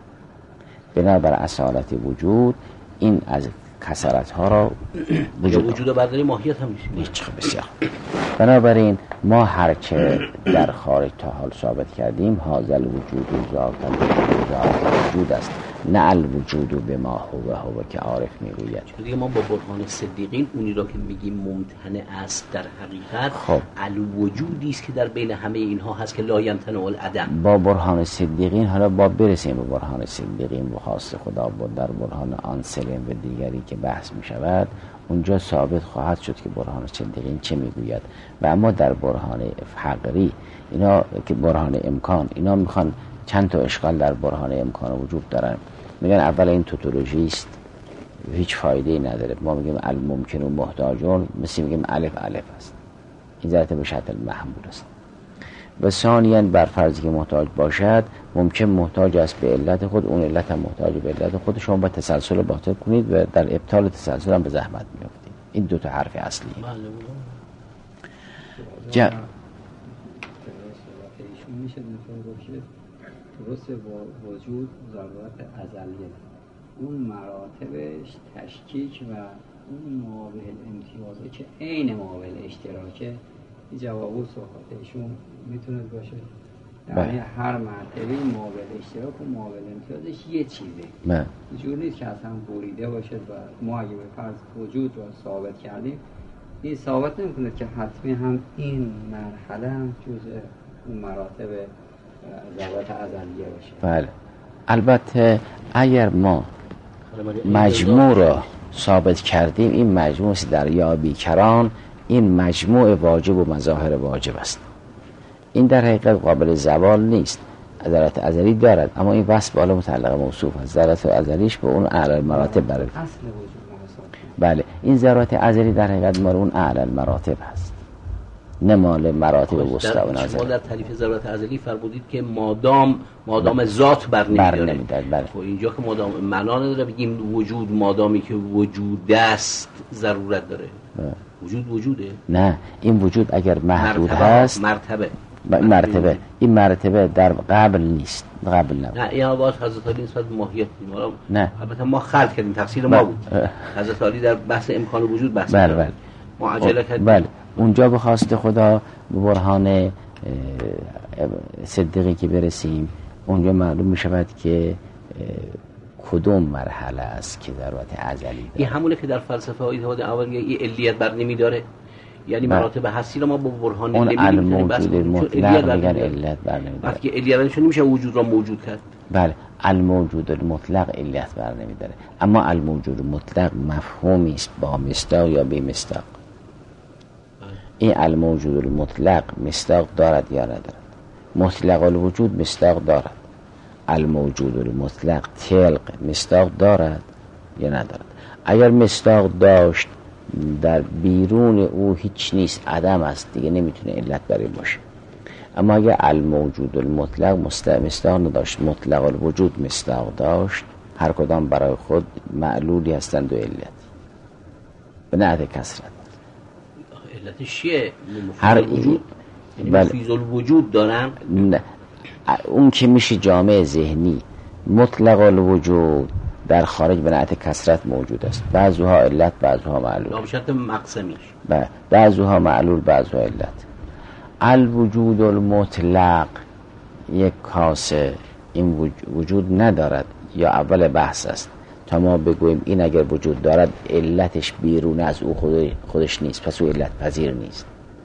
Speaker 1: بنابر اصالت وجود این از کسرت ها را
Speaker 2: وجود را برداریم ماهیت هم
Speaker 1: نیست. بسیار. بنابراین ما هرچه در خارج تا حال ثابت کردیم هذا الوجود ذات وجود است، نه الوجود به ما هو که عارف میگوید.
Speaker 2: دیگه ما با برهان صدیقین اونی را که میگیم ممتنع است در حقیقت الوجودی است که در بین همه اینها هست که لا یمتنع العدم.
Speaker 1: با برهان صدیقین حالا با برسیم به برهان صدیقین و خاص خدا بود در برهان آن سلم و دیگری که بحث میشود، اونجا ثابت خواهد شد که برهان صدیقین چه میگوید. و اما در برهان حقیقی اینا که برهان امکان، اینا میخوان چند تا اشکال در برهان امکان وجود دارن. میگن اول این توتولوژی است، هیچ فایده‌ای نداره. ما میگیم الممکن و محتاجون، مثل میگیم الف است، این ذات به شرط المحمول است. و ثانیاً بر فرضی که محتاج باشد ممکن محتاج است به علت خود، اون علت هم محتاج به علت خود. شما با تسلسل باطل کنید و در ابطال تسلسل هم به زحمت میافتید. این دو تا حرف اصلی
Speaker 3: میشه درست وجود ضرورت ازلیه، اون مراتبش تشکیک و اون معاول امتیازه که عین معاول اشتراکه. این جواب و صحبت ایشون میتونه باشه، یعنی هر مرتبه معاول اشتراک و معاول امتیازش یه چیزه. اینجور نیست که اصلا بریده باشه و ما اگه به فرض وجود رو ثابت کردیم این ثابت نمیکنه که حتمی هم این مرحله هم جزء اون مراتب ضرورت ازلیه باشه.
Speaker 1: بله. البته اگر ما مجموع را ثابت کردیم، این مجموع در یابی کران این مجموع واجب و مظاهر واجب است. این در حقیقت قابل زوال نیست. ضرورت ازلی دارد، اما این وصف بالا متعلق موصوف است. ضرورت ازلیش به اون اعلی مراتب برای
Speaker 3: اصل وجود.
Speaker 1: بله، این ضرورت ازلی در حقیقت مال اون اعلی مراتب هست، نه مال مراتب وسطا و نازل.
Speaker 2: شما در تعریف ضرورت ازلی فرمودید که مادام ذات بر نمیداره.
Speaker 1: بله.
Speaker 2: خب اینجا که مادام معنا نداره بگیم وجود، مادامی که وجود است ضرورت داره. وجود وجوده؟
Speaker 1: نه، این وجود اگر محدود هست مرتبه این مرتبه در قبل نیست، قبل نبود.
Speaker 2: نه، این آواز حضرت علی نسبت به ماهیت بود.
Speaker 1: نه،
Speaker 2: البته ما خلق کردیم، تفسیر ما بود. حضرت علی در بحث امکان وجود بحث
Speaker 1: بله.
Speaker 2: ما عجله کردیم.
Speaker 1: بله اونجا به خواست خدا به برهان صدیقی که برسیم اونجا معلوم می شود که کدوم مرحله است که ضرورت ازلی داره.
Speaker 2: این همونه که در فلسفه های اتحاد اول این علیت بر نمی داره، یعنی مراتب هستی رو ما با برهان
Speaker 1: اون
Speaker 2: نمی‌بینیم،
Speaker 1: الموجود مطلق میگن علت بر نمی داره.
Speaker 2: وقتی که علیت نمیشه وجود را موجود کرد.
Speaker 1: بله الموجود المطلق علت بر نمی داره، اما الموجود مطلق مفهومی است با مصداق یا بی مصداق. این الموجود المطلق مصداق دارد یا ندارد؟ مطلق الوجود مصداق دارد. الموجود المطلق طلق مصداق دارد یا ندارد؟ اگر مصداق داشت در بیرون او هیچ نیست، عدم است، دیگه نمیتونه علت برای باشه. اما اگر الموجود المطلق مصداق نداشت، مطلق الوجود مصداق داشت، هر کدام برای خود معلولی هستند و علت به نحو کثرت.
Speaker 2: علتش چیه؟
Speaker 1: هر
Speaker 2: وجود مفیز الوجود دارن؟
Speaker 1: نه، اون که میشه جامعه ذهنی. مطلق الوجود در خارج به نحو کثرت موجود است، بعضوها علت بعضوها معلول،
Speaker 2: به شرط مقسمیش
Speaker 1: بعضوها معلول بعضوها علت. الوجود المطلق یک کاسه این وجود ندارد یا اول بحث است تا ما بگوییم این اگر وجود دارد علتش بیرون از او خودش نیست، پس او علت پذیر نیست.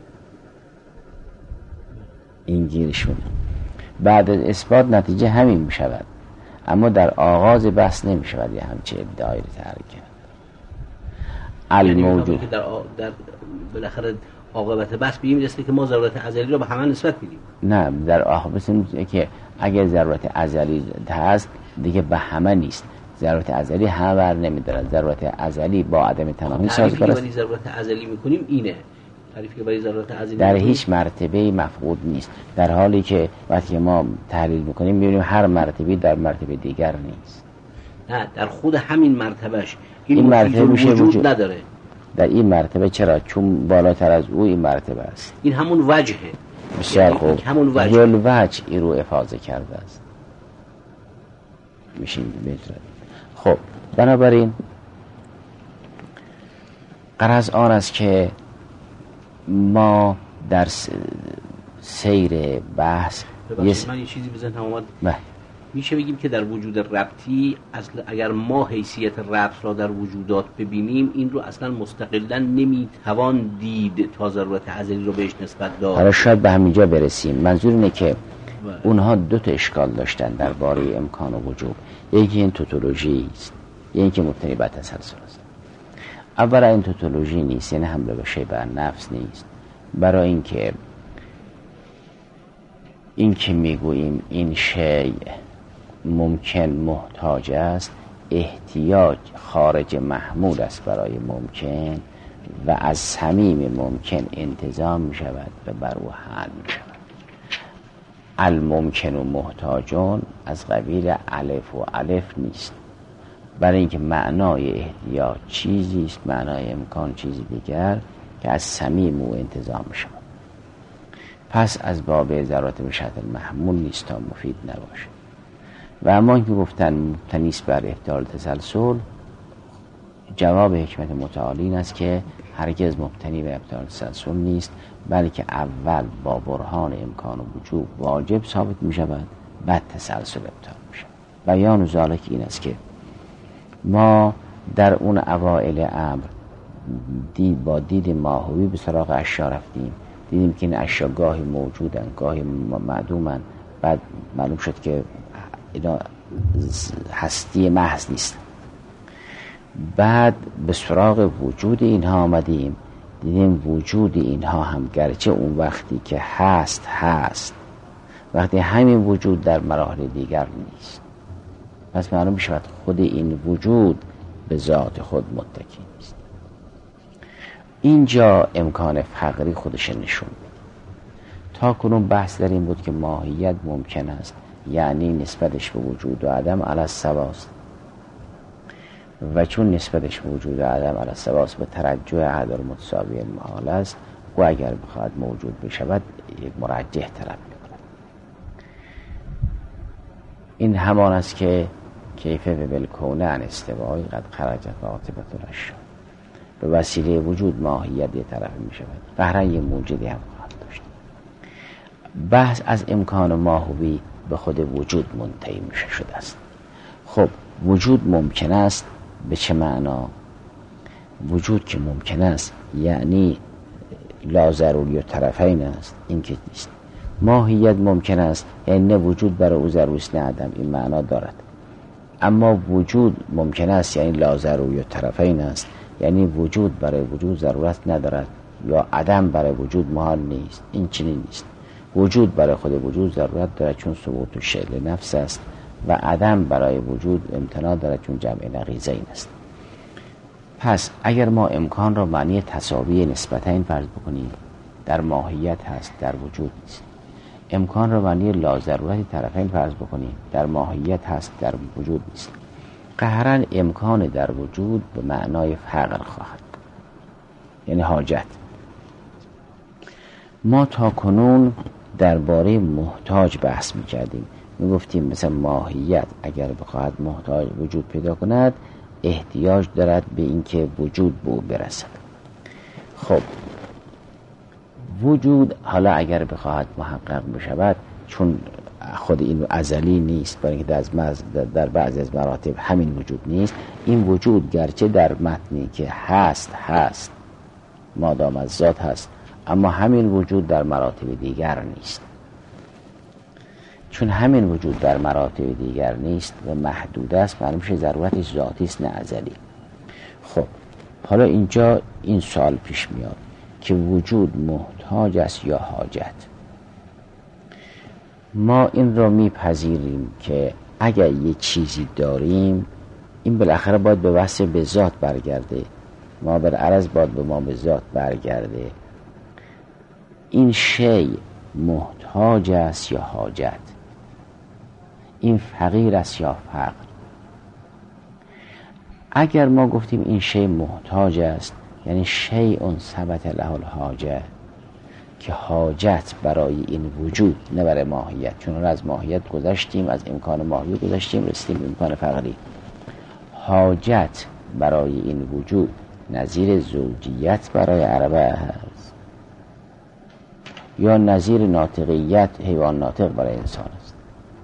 Speaker 1: این گیرشون بعد از اثبات نتیجه همین می شود، اما در آغاز بحث نمی شود یه همچه ادعایی رو تحریک کرد. الموجود
Speaker 2: یعنی در بالاخره عاقبت بحث به این میرسه که ما ضرورت ازلی رو به همه نسبت میدیم.
Speaker 1: نه، در عاقبت میرسه که اگر ضرورت ازلی هست دیگه به همه نیست. ضرورت ازلی همه بر نمیدارد. ضرورت ازلی با عدم تناهی سازگار است.
Speaker 2: تعریفی که ضرورت ازلی میکنیم اینه. تعریفی که برای ضرورت ازلی
Speaker 1: در هیچ مرتبه مفقود نیست، در حالی که وقتی ما تحلیل میکنیم میبینیم هر مرتبه در مرتبه دیگر نیست.
Speaker 2: نه، در خود همین مرتبهش این
Speaker 1: مرتبه
Speaker 2: وجود نداره.
Speaker 1: در این مرتبه چرا؟ چون بالاتر از او این مرتبه است.
Speaker 2: این همون وجهه.
Speaker 1: بسیار خوب.
Speaker 2: همون وجه.
Speaker 1: ذل وجه این رو افاضه کرده است. میشین بهتره. خب بنابراین غرض آن است که ما در سیر بحث
Speaker 2: من یه چیزی بزنم اومد. میشه بگیم که در وجود ربطی اگر ما حیثیت ربط را در وجودات ببینیم این رو اصلا مستقلا نمیتوان دید تا ضرورت ازلی رو بهش نسبت داد.
Speaker 1: حالا شاید به همینجا برسیم. منظور اینه که اونها دو تا اشکال داشتن درباره امکان و وجود. یکی این توتولوژی است، یکی که مبتنی بر تسلسل است. اولا این توتولوژی نیست، یعنی حمله به شیء بر نفس نیست. برای این که میگوییم این شیء ممکن محتاج است، احتیاج خارج محمول است برای ممکن و از صمیم ممکن انتزاع می شود و بر او حل می شود. الممکن و محتاجون از قبیل الف و الف نیست، برای اینکه معنای احتیاج چیزی است، معنای امکان چیزی دیگر که از صمیم او انتزاع می شود. پس از باب ضرورت به شرط محمول نیست تا مفید نباشه. و اما اینکه گفتن مبتنی است بر احتمال تسلسل، جواب حکمت متعالی این است که هرگز مبتنی بر احتمال تسلسل نیست، بلکه اول با برهان امکان و وجود واجب ثابت می شود، بعد تسلسل ابطال می شود. بیان ذالک این است که ما در اون اوائل امر با دید ماهوی به سراغ اشیا رفتیم، دیدیم که این اشیا گاهی موجودن گاهی معدومن، بعد معلوم شد که اینا هستی محض نیست. بعد به سراغ وجود اینها آمدیم، دیدیم وجود اینها هم گرچه اون وقتی که هست، وقتی همین وجود در مراحل دیگر نیست، پس معلوم شود خود این وجود به ذات خود متکی نیست. اینجا امکان فقری خودش نشون بود. تا کنون بحث در این بود که ماهیت ممکن است، یعنی نسبتش به وجود و عدم علی السواست، و چون نسبتش به وجود و عدم علی السواست به ترجح اعداد متساوی المحال است، و اگر بخواهد موجود بشود یک مرجح طلب می‌کند. این همان است که کیف و بالکون عن استوایی قد خرجت عاطبة الاشیاء. به وسیله وجود ماهیت یه طرفه می شود، قهرا یه موجودی هم خواهد داشت. بحث از امکان ماهوی به خود وجود منتهی میشه شده است. خب وجود ممکن است به چه معنا؟ وجود که ممکن است یعنی لا ضروری طرفین است، این که نیست. ماهیت ممکن است یعنی نه وجود برای او ضروری است نه عدم، این معنا دارد. اما وجود ممکن است یعنی لا ضروری طرفین است، یعنی وجود برای وجود ضرورت ندارد یا عدم برای وجود محال نیست، این چنین نیست. وجود برای خود وجود ضرورت دارد چون ثبوت شعل نفس است و عدم برای وجود امتناع دارد چون جمع نقیضین است. پس اگر ما امکان را معنی تساوی نسبتین فرض بکنیم، در ماهیت هست در وجود نیست. امکان را معنی لا ضرورت طرفین فرض بکنیم، در ماهیت هست در وجود نیست. قهرا امکان در وجود به معنای فقر خواهد، یعنی حاجت. ما تا کنون درباره محتاج بحث میکردیم، میگفتیم مثلا ماهیت اگر بخواهد محتاج وجود پیدا کند احتیاج دارد به اینکه وجود به او برسد. خب وجود حالا اگر بخواهد محقق بشود، چون خود این ازلی نیست، برای اینکه در بعضی از مراتب همین وجود نیست، این وجود گرچه در متنی که هست مادام از ذات هست، اما همین وجود در مراتب دیگر نیست. چون همین وجود در مراتب دیگر نیست و محدود است، معلوم میشه ضرورتش ذاتی است نه ازلی. خب حالا اینجا این سوال پیش میاد که وجود محتاج است یا حاجت؟ ما این را میپذیریم که اگر یه چیزی داریم این بالاخره باید به وصف به ذات برگرده، ما بر عرض باید به ما به ذات برگرده. این شی محتاج است یا حاجت؟ این فقیر است یا فقر؟ اگر ما گفتیم این شی محتاج است، یعنی شیء ثبت له الحاجه، که حاجت برای این وجود نه برای ماهیت، چون از ماهیت گذشتیم، از امکان ماهی گذشتیم، رسیدیم به امکان فقری. حاجت برای این وجود نظیر زوجیت برای اربعه هست یا نظیر ناطقیت حیوان ناطق برای انسان است؟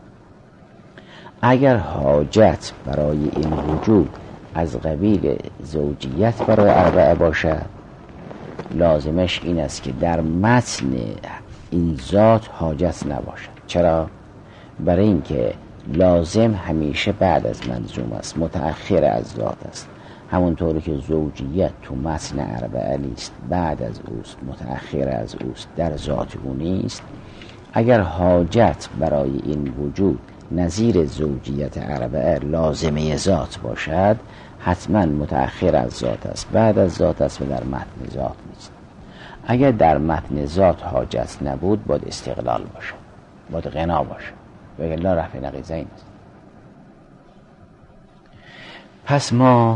Speaker 1: اگر حاجت برای این وجود از قبیل زوجیت برای اربعه باشد، لازمش این است که در متن این ذات حاجت نباشد. چرا؟ برای اینکه لازم همیشه بعد از منظوم است، متأخر از ذات است. همونطوری که زوجیت تو متن اربعه نیست، بعد از اوست، متأخر از اوست، در ذات او نیست. اگر حاجت برای این وجود نظیر زوجیت اربعه لازمه ذات باشد، حتما متأخر از ذات است، بعد از ذات است و در متن ذات نیست. اگر در متن ذات حاجت نبود باید استقلال باشه، باید غنا باشه، و الا رفع نقیضین است. پس ما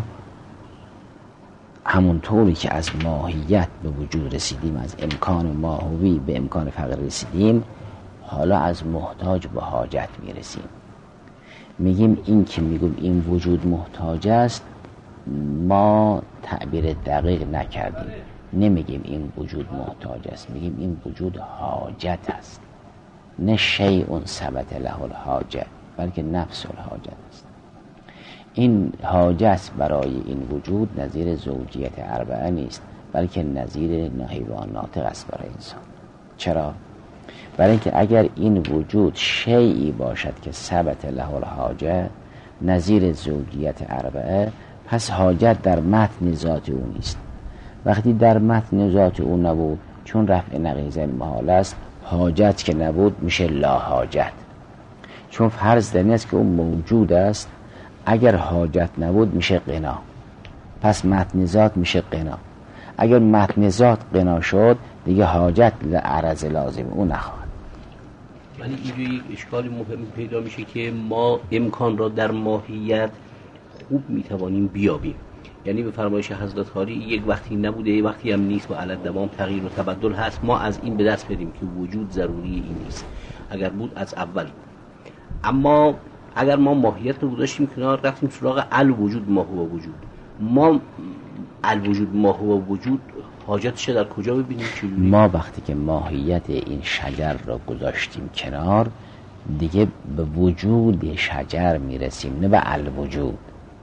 Speaker 1: همونطوری که از ماهیت به وجود رسیدیم، از امکان ماهوی به امکان فقر رسیدیم، حالا از محتاج به حاجت میرسیم. میگیم این که میگیم این وجود محتاج است، ما تعبیر دقیق نکردیم. نمیگیم این وجود محتاج است، میگیم این وجود حاجت است، نه شیء ثبت له الحاجه، بلکه نفس الحاجت است. این حاجت برای این وجود نظیر زوجیت اربعه نیست، بلکه نظیر حیوان ناطق است برای انسان. چرا؟ برای اینکه اگر این وجود شیئی باشد که ثبت له الحاجه، نظیر زوجیت اربعه، پس حاجت در متن ذات او نیست. وقتی در متن ذات او نبود، چون رفع نقیضین محال است، حاجت که نبود میشه لا حاجت، چون فرض در این است که اون موجود است. اگر حاجت نبود میشه غنا، پس متن ذات میشه غنا. اگر متن ذات غنا شد دیگه حاجت عرض لازم او نخواهد.
Speaker 2: ولی اینجا یک اشکال مهم پیدا میشه که ما امکان را در ماهیت خوب میتوانیم بیابیم. یعنی به فرمایش حضرت حالی یک وقتی نبوده، یک وقتی هم نیست و علی دوام تغییر و تبدل هست. ما از این به دست بدیم که وجود ضروری این نیست، اگر بود از اول. اما اگر ما ماهیت رو گذاشتیم کنار، رفتیم سراغ الوجود ما هو وجود، ما الوجود ما هو وجود حاجتش در کجا ببینیم؟ چجوری؟
Speaker 1: ما وقتی که ماهیت این شجر را گذاشتیم کنار، دیگه به وجود شجر میرسیم، نه به الوجود.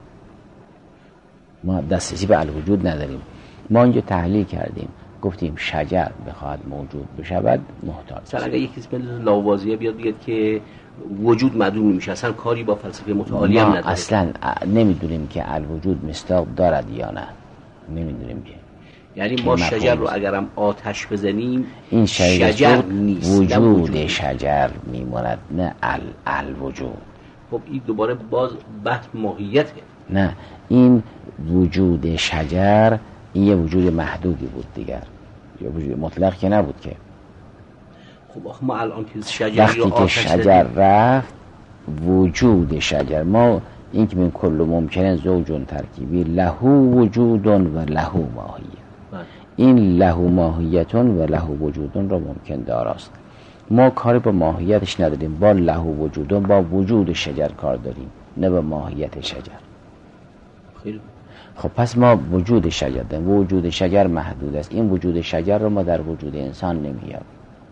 Speaker 1: ما دسترسی به الوجود نداریم. ما اینجا تحلیل کردیم، گفتیم شجر بخواهد موجود بشود محتاج.
Speaker 2: مثلا اگه یکی اسم لاوازیه بیاد بگه که وجود معدوم نمیشه، اصلا کاری با فلسفه متعالی هم نداره.
Speaker 1: اصلا نمیدونیم که الوجود مصداق دارد یا نه، نمیدونیم که.
Speaker 2: یعنی ما شجر رو اگرم آتش بزنیم
Speaker 1: این
Speaker 2: شجر نیست،
Speaker 1: وجود شجر میموند، نه الوجود.
Speaker 2: خب این دوباره باز بحث ماهیته.
Speaker 1: نه، این وجود شجر این یه وجود محدودی بود دیگر، یه وجود مطلق که نبود که.
Speaker 2: خب آخه ما الان که شجر
Speaker 1: وقتی که شجر رفت، وجود شجر، ما این که من کل ممکنه زوجون ترکیبی له وجودون و له ماهیه، این له ماهیتون و له وجودون را ممکن داراست. ما کاری با ماهیتش نداریم، با له وجودون، با وجود شجر کار داریم، نه با ماهیت شجر.
Speaker 2: خیلی
Speaker 1: خب پس ما وجود شجر داریم، وجود شجر محدود است. این وجود شجر رو ما در وجود انسان نمی‌یابیم.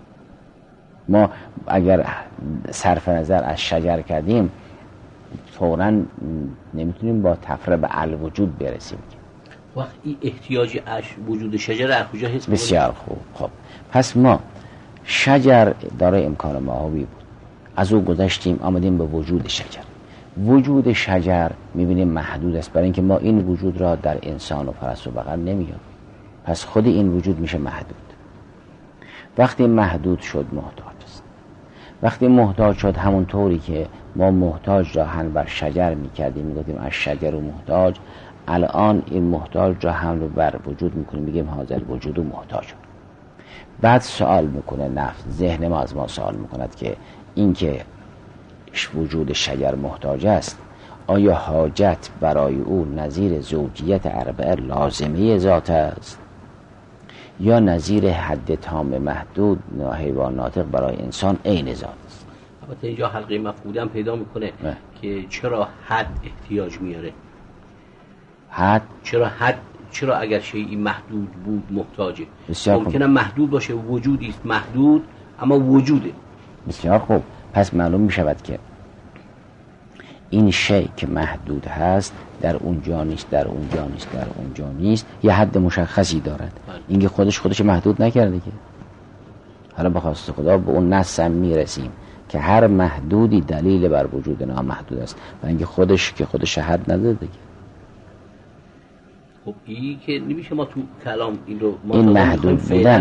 Speaker 1: ما اگر صرف نظر از شجر کردیم، فوراً نمیتونیم با تفره به الوجود برسیم.
Speaker 2: وقت این احتیاج وجود شجر از کجا حس می‌کنیم؟
Speaker 1: بسیار خوب. خب پس ما شجر دارای امکان ماهوی بود، از او گذشتیم آمدیم به وجود شجر. وجود شجر میبینیم محدود است، برای اینکه ما این وجود را در انسان و فرس و بقر نمیابیم. پس خود این وجود میشه محدود. وقتی محدود شد محتاج است. وقتی محتاج شد، همون طوری که ما محتاج را حمل بر شجر میکردیم، میگفتیم از شجر و محتاج، الان این محتاج را حمل بر وجود میکنیم، میگیم حاضر وجود و محتاج. بعد سوال میکنه نفس، ذهن ما از ما سوال میکند که این که وجود شجر محتاج است، آیا حاجت برای او نظیر زوجیت اربعه لازمه ذات است یا نظیر حد تام محدود حیوان ناطق برای انسان عین ذات است؟
Speaker 2: البته اینجا حلقه مفقوده هم پیدا میکنه که چرا حد احتیاج میاره.
Speaker 1: حد
Speaker 2: چرا اگر شیئی محدود بود محتاجه؟
Speaker 1: بسیار
Speaker 2: ممکنه محدود باشه، وجودی است محدود اما وجوده.
Speaker 1: بسیار خوب. پس معلوم می شود که این شیء که محدود هست در اونجا نیست، در اونجا نیست، در اونجا نیست، یه حد مشخصی دارد. اینکه خودش محدود نکرده که. حالا به خواست خدا به اون نص هم میرسیم که هر محدودی دلیل بر وجود نامحدود است و اینکه خودش حد نداده که.
Speaker 2: خب این که نمیشه ما تو کلام
Speaker 1: این محدود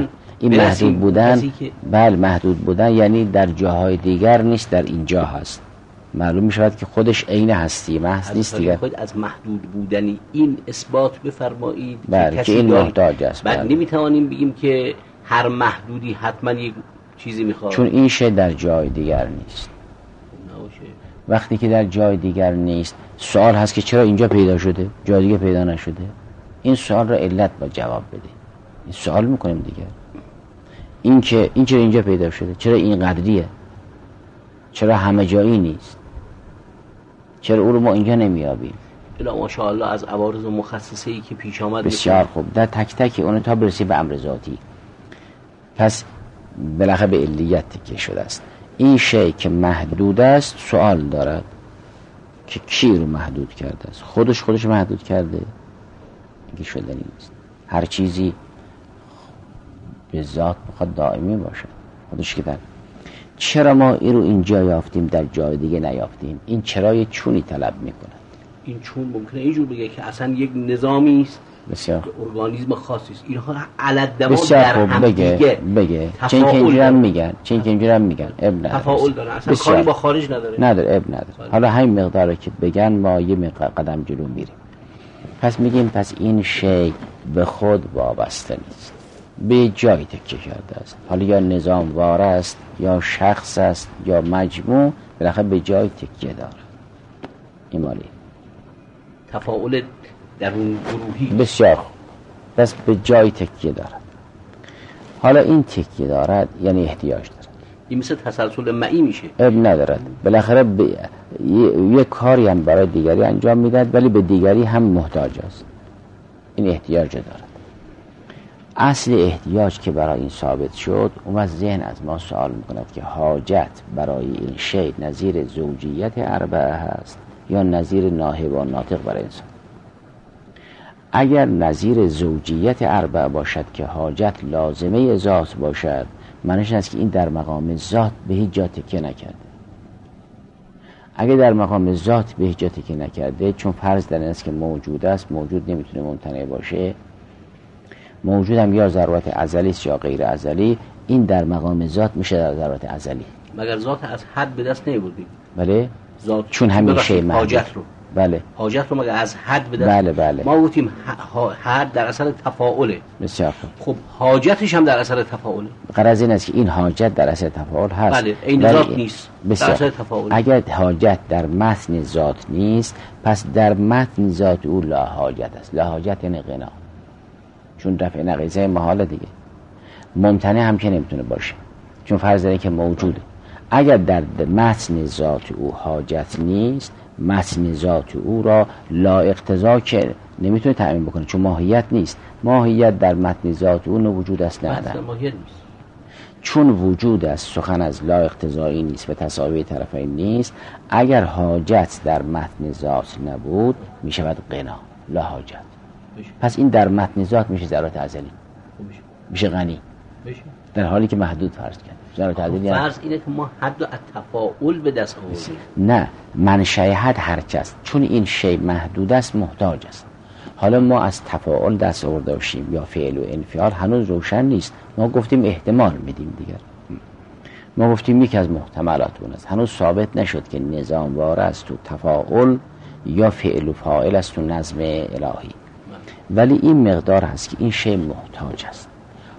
Speaker 1: بودن بله محدود بودن یعنی در جاهای دیگر نیست، در اینجا هست. معلوم می شود که خودش عین هستی محض نیست دیگر.
Speaker 2: خود از محدود بودنی این اثبات بفرمایید
Speaker 1: که این محتاج است.
Speaker 2: بعد نمیتوانیم بگیم که هر محدودی حتما یک چیزی میخواد،
Speaker 1: چون این شی در جای دیگر نیست. وقتی که در جای دیگر نیست، سوال هست که چرا اینجا پیدا شده جای دیگه پیدا نشده. این سوال را علت با جواب بده. این سوال میکنیم دیگه، این چرا اینجا پیدا شده، چرا این قدریه، چرا همه جایی نیست، چرا او رو ما اینجا نمیابیم.
Speaker 2: الا ماشاءالله از عوارض مخصصه‌ای که پیش آمد
Speaker 1: بسیار خوب، در تک تک اون تا برسی به امر ذاتی. پس بالاخره به علیت که شده است. این شی که محدود است سوال دارد که کی رو محدود کرده است. خودش محدود کرده؟ اینکه شده نیست. هر چیزی به ذات بخواد دائمی باشه، خودش که چرا ما این رو اینجا یافتیم در جای دیگه نیافتیم؟ این چرای چونی طلب میکنه. این
Speaker 2: چون ممکنه اینجور بگه که اصلا یک نظامی است،
Speaker 1: بسیار
Speaker 2: ارگانیسم خاصی است، اینها علت دوام
Speaker 1: بسیار
Speaker 2: در هم
Speaker 1: بگه چون که اینجوری هم میگن ابن
Speaker 2: تفاعل داره، اصلا کاری با خارج
Speaker 1: نداره ابن نداره. حالا همین مقداره که بگن ما یه قدم جلو میریم. پس میگیم پس این شی به خود وابسته نیست، به جای تکیه کرده است. حالا یا نظام وار است یا شخص است یا مجموع، بالاخره به جای تکیه دارد. این مالی
Speaker 2: تفاعل در اون گروهی
Speaker 1: بسیار خوب، پس به جای تکیه دارد. حالا این تکیه دارد یعنی احتیاج دارد.
Speaker 2: این مثل تسلسل معی میشه،
Speaker 1: اب ندارد. بالاخره یک کاری هم برای دیگری انجام میدهد ولی به دیگری هم محتاج است. این احتیاج دارد. اصل احتیاج که برای این ثابت شد، اومد ذهن از ما سوال میکند که حاجت برای این شی نظیر زوجیت اربعه هست یا نظیر ناحیوان ناطق برای انسان. اگر نظیر زوجیت اربعه باشد که حاجت لازمه ذات باشد، معنیش است که این در مقام ذات به هیچ جا تکیه نکرده. اگر در مقام ذات به هیچ جا تکیه نکرده، چون فرض در این است که موجود است، موجود نمیتونه ممتنع باشه، موجود هم یا ضرورت ازلی است یا غیر ازلی، این در مقام ذات میشه در ضرورت ازلی.
Speaker 2: مگر ذات از حد به دست نمیبردیم؟
Speaker 1: بله،
Speaker 2: ذات
Speaker 1: چون همیشه
Speaker 2: حاجت رو،
Speaker 1: بله،
Speaker 2: حاجت رو مگر از حد به دست؟
Speaker 1: بله بله.
Speaker 2: ما گفتیم حد در اثر تفاعله.
Speaker 1: بسیار خوب.
Speaker 2: خب حاجتش هم در اثر تفاعله.
Speaker 1: غرض این است که این حاجت در اثر تفاعل هست.
Speaker 2: بله، این ذات نیست.
Speaker 1: بسیار.
Speaker 2: در اثر تفاعل.
Speaker 1: اگر حاجت در متن ذات نیست، پس در متن ذات او لا حاجت است. لا حاجت یعنی غنا، چون رفع نقیضه محاله دیگه. ممتنع هم که نمیتونه باشه، چون فرض داره که موجوده. اگر در متن ذات او حاجت نیست، متن ذات او را لا اقتضا که نمیتونه تأمین بکنه، چون ماهیت نیست. ماهیت در متن ذات او نه وجود است نه عدم.
Speaker 2: ماهیت نیست.
Speaker 1: چون وجود است، سخن از لا اقتضایی نیست و تساوی طرفین نیست. اگر حاجت در متن ذات نبود، میشود غنا، لا حاجت. پس این در متن ذات میشه ضرورت ازلی، میشه غنی، در حالی که محدود فرض کرد. ضرورت ازلی
Speaker 2: فرض اینه که ما حد و تفاعل به دست آوردیم.
Speaker 1: نه، منشأ حد هرچ است، چون این شی محدود است محتاج است. حالا ما از تفاعل دست آورده باشیم یا فعل و انفعال هنوز روشن نیست. ما گفتیم احتمال میدیم دیگر. ما گفتیم یکی از محتملات اون است. هنوز ثابت نشد که نظام وار است تو تفاعل یا فعل و فاعل است تو نظم الهی. ولی این مقدار هست که این شی محتاج است.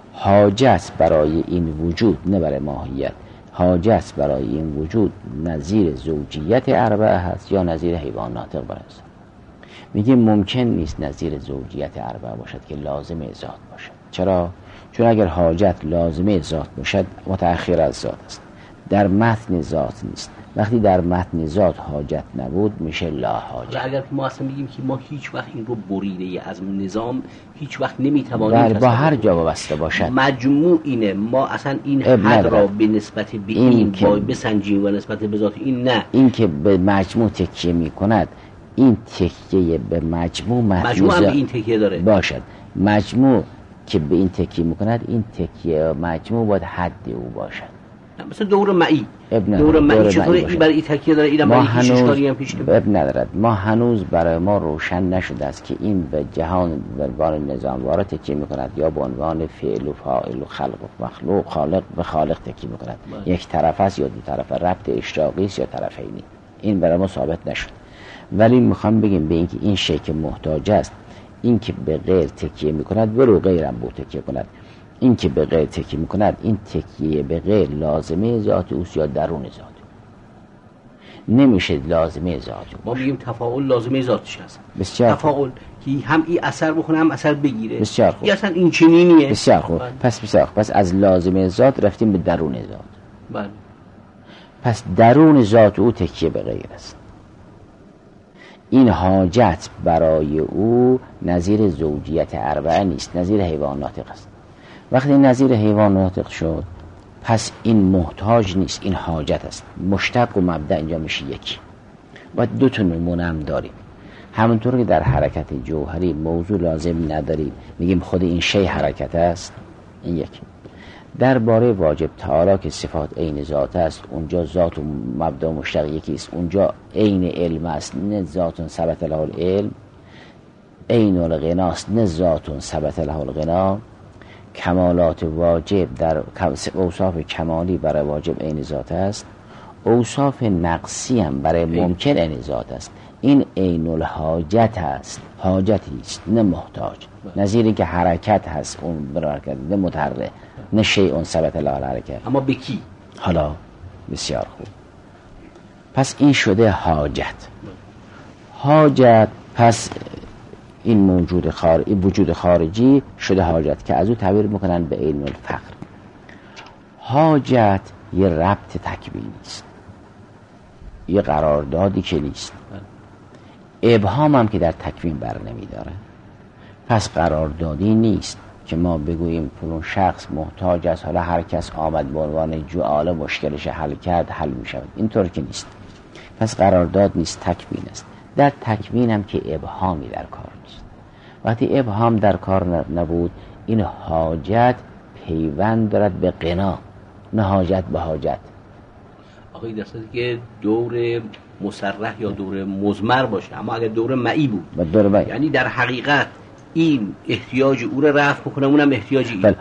Speaker 1: حاجت برای این وجود، نه برای ماهیت، حاجت برای این وجود نظیر زوجیت اربعه هست یا نظیر حیوان ناطق برای انسان. میگیم ممکن نیست نظیر زوجیت اربعه باشد که لازم ذات باشد. چرا؟ چون اگر حاجت لازم ذات باشد متأخر از ذات است، در متن ذات نیست. وقتی در متن ذات حاجت نبود میشه لا حاجت.
Speaker 2: اگر ما اصلا بگیم که ما هیچ وقت این رو بریده از نظام هیچ وقت نمیتوانیم
Speaker 1: با هر جا وابسته باشد،
Speaker 2: مجموع اینه، ما اصلا این حد را به نسبت به این بسنجیم و نسبت به ذات این نه. این
Speaker 1: که به مجموع تکیه میکند، این تکیه به مجموع
Speaker 2: مجموع هم به این تکیه داره
Speaker 1: باشد. مجموع که به این تکیه میکند، این تکیه مجموع باید حد او باشد.
Speaker 2: مثل دور معی، دور معی چطوره این برای این تکیه داره، این برای هیچ اشکالی هم پیش نمیاد.
Speaker 1: ندارد. ما هنوز برای ما روشن نشده است که این به جهان به عنوان نظام وار تکیه میکند یا به عنوان فعل و فاعل و خلق و مخلوق، خالق و خالق تکیه میکند. یک طرف است یا دو طرف، ربط اشتراکی است یا طرفینی. این برای ما ثابت نشد. ولی میخوام بگیم به اینکه این شی که محتاج است، این که به غیر تکیه میکند ولو غیرم بو تکیه کند، این که به غیر تکیه میکند، این تکیه به غیر لازمه ذات اوست یا درون ذات او، نمیشه لازمه ذات او.
Speaker 2: ما میگیم تفاعل لازمه ذاتش هست.
Speaker 1: بسیار
Speaker 2: تفاعل که هم این اثر بکنه هم اثر بگیره.
Speaker 1: بسیار خوب.
Speaker 2: این اصلا این چنینیه.
Speaker 1: بسیار خوب. پس از لازمه ذات رفتیم به درون ذات.
Speaker 2: بله.
Speaker 1: پس درون ذات او تکیه به غیر است. این حاجت برای او نظیر زوجیت اربعه نیست، نظیر حیوان ناطق است. وقتی نظیر حیوان ناطق شد، پس این محتاج نیست، این حاجت است. مشتق و مبدأ اینجا میشه یکی. باید دو تا نمونه هم داریم. همونطور که در حرکت جوهری موضوع لازم نداریم، میگیم خود این شی حرکت است، این یکی. درباره واجب تعالی که صفات عین ذات است، اونجا ذات و مبدأ و مشتق یکی است. اونجا عین علم است، نه ذات ثبت له العلم. عین الغنا است، نه ذات ثبت له الغنا. کمالات واجب در اوصاف کمالی برای واجب عین ذات است، اوصاف نقصی هم برای ممکن عین ذات است. این عین الحاجت است، حاجتی است نه محتاج. نظیر این که حرکت هست اون برای نه متحرک، نه شیء ثبت له الحرکت.
Speaker 2: اما به کی؟
Speaker 1: حالا بسیار خوب. پس این شده حاجت. پس این وجود خارجی شده حاجت که از او تعبیر میکنن به عین الفقر. حاجت یه ربط تکوینی است، یه قراردادی که نیست، ابهام هم که در تکوین بر نمیداره. پس قراردادی نیست که ما بگوییم فلان شخص محتاج است، حالا هر کس آمد به عنوان جعاله مشکلش حل کرد حل می شود. اینطور که نیست. پس قرارداد نیست، تکوین است. در تکوین هم که ابهامی در کار نیست. وقتی ابهام در کار نبود، این حاجت پیوند دارد به غنا، نه حاجت به حاجت.
Speaker 2: آقای در صورتی که دور مصرح یا دور مضمر باشه، اما اگر دور معی بود، یعنی در حقیقت این احتیاج او را رفع بکنه، اونم احتیاج این.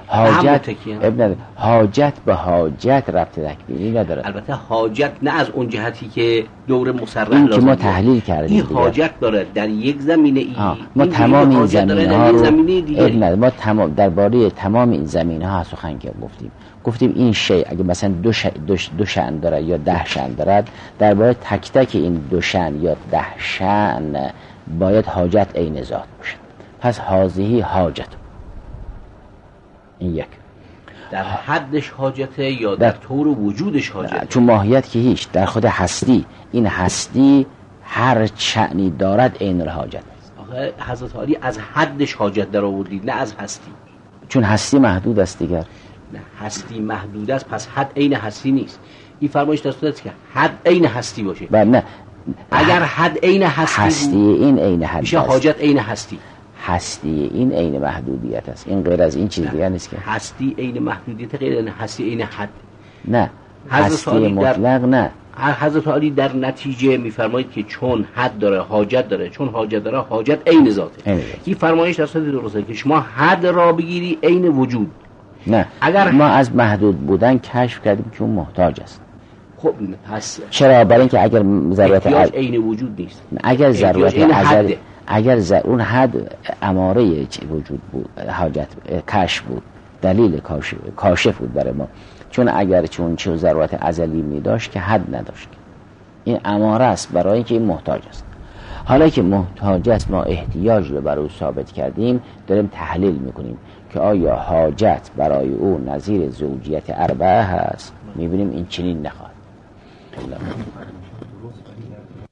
Speaker 1: حاجت به حاجت ربط تکوینی نداره.
Speaker 2: البته حاجت نه از اون جهتی که دور مصرح
Speaker 1: این که ما تحلیل کردیم،
Speaker 2: این حاجت داره در یک زمینه ای،
Speaker 1: ما تمام این زمینه‌ها
Speaker 2: رو
Speaker 1: ما تمام درباره تمام این زمینه‌ها سخن گفتیم این شی اگه مثلا دو شأن داره یا 10 شأن دارد، درباره تک تک این 2 شأن یا 10 شأن باید حاجت عین ذات باشه. پس حاضهی حاجت، این یک
Speaker 2: در حدش حاجته یا در طور وجودش حاجته؟
Speaker 1: چون ماهیت که هیچ، در خود هستی، این هستی هر شأنی دارد عین الحاجت است.
Speaker 2: آخه حضرت علی از حدش حاجت در آوردید، نه از هستی.
Speaker 1: چون هستی محدود است دیگر.
Speaker 2: نه هستی محدود است، پس حد عین هستی نیست. این فرمایش در صورتی که حد عین هستی باشه.
Speaker 1: نه
Speaker 2: اگر حد عین هستی
Speaker 1: این عین حد
Speaker 2: میشه حاجت عین هستی.
Speaker 1: هستی این عین محدودیت است، این غیر از این چیز دیگه نیست که
Speaker 2: هستی عین محدودیت، غیر از هستی عین حد.
Speaker 1: نه هستی مطلق نه.
Speaker 2: حضرت علی در نتیجه میفرمایید که چون حد داره حاجت داره، چون حاجت داره حاجت عین ذاته. این فرمایش در صورت درسته که شما حد را بگیری عین وجود.
Speaker 1: نه اگر ما از محدود بودن کشف کردیم که اون محتاج است.
Speaker 2: خب پس
Speaker 1: چرا؟ برای اینکه اگر ضرورت
Speaker 2: عین وجود نیست،
Speaker 1: اگر ضرورت ازلی، اگر اون حد اماره وجود بود، حاجت کشف بود، دلیل کاشف بود برای ما. چون اگر چون ضرورت ازلی می داشت که حد نداشت، این اماره است برای اینکه این محتاج است. حالا که محتاج است، ما احتیاج رو برای او ثابت کردیم، داریم تحلیل میکنیم که آیا حاجت برای او نظیر زوجیت اربعه هست. میبینیم این چنین نخواهد.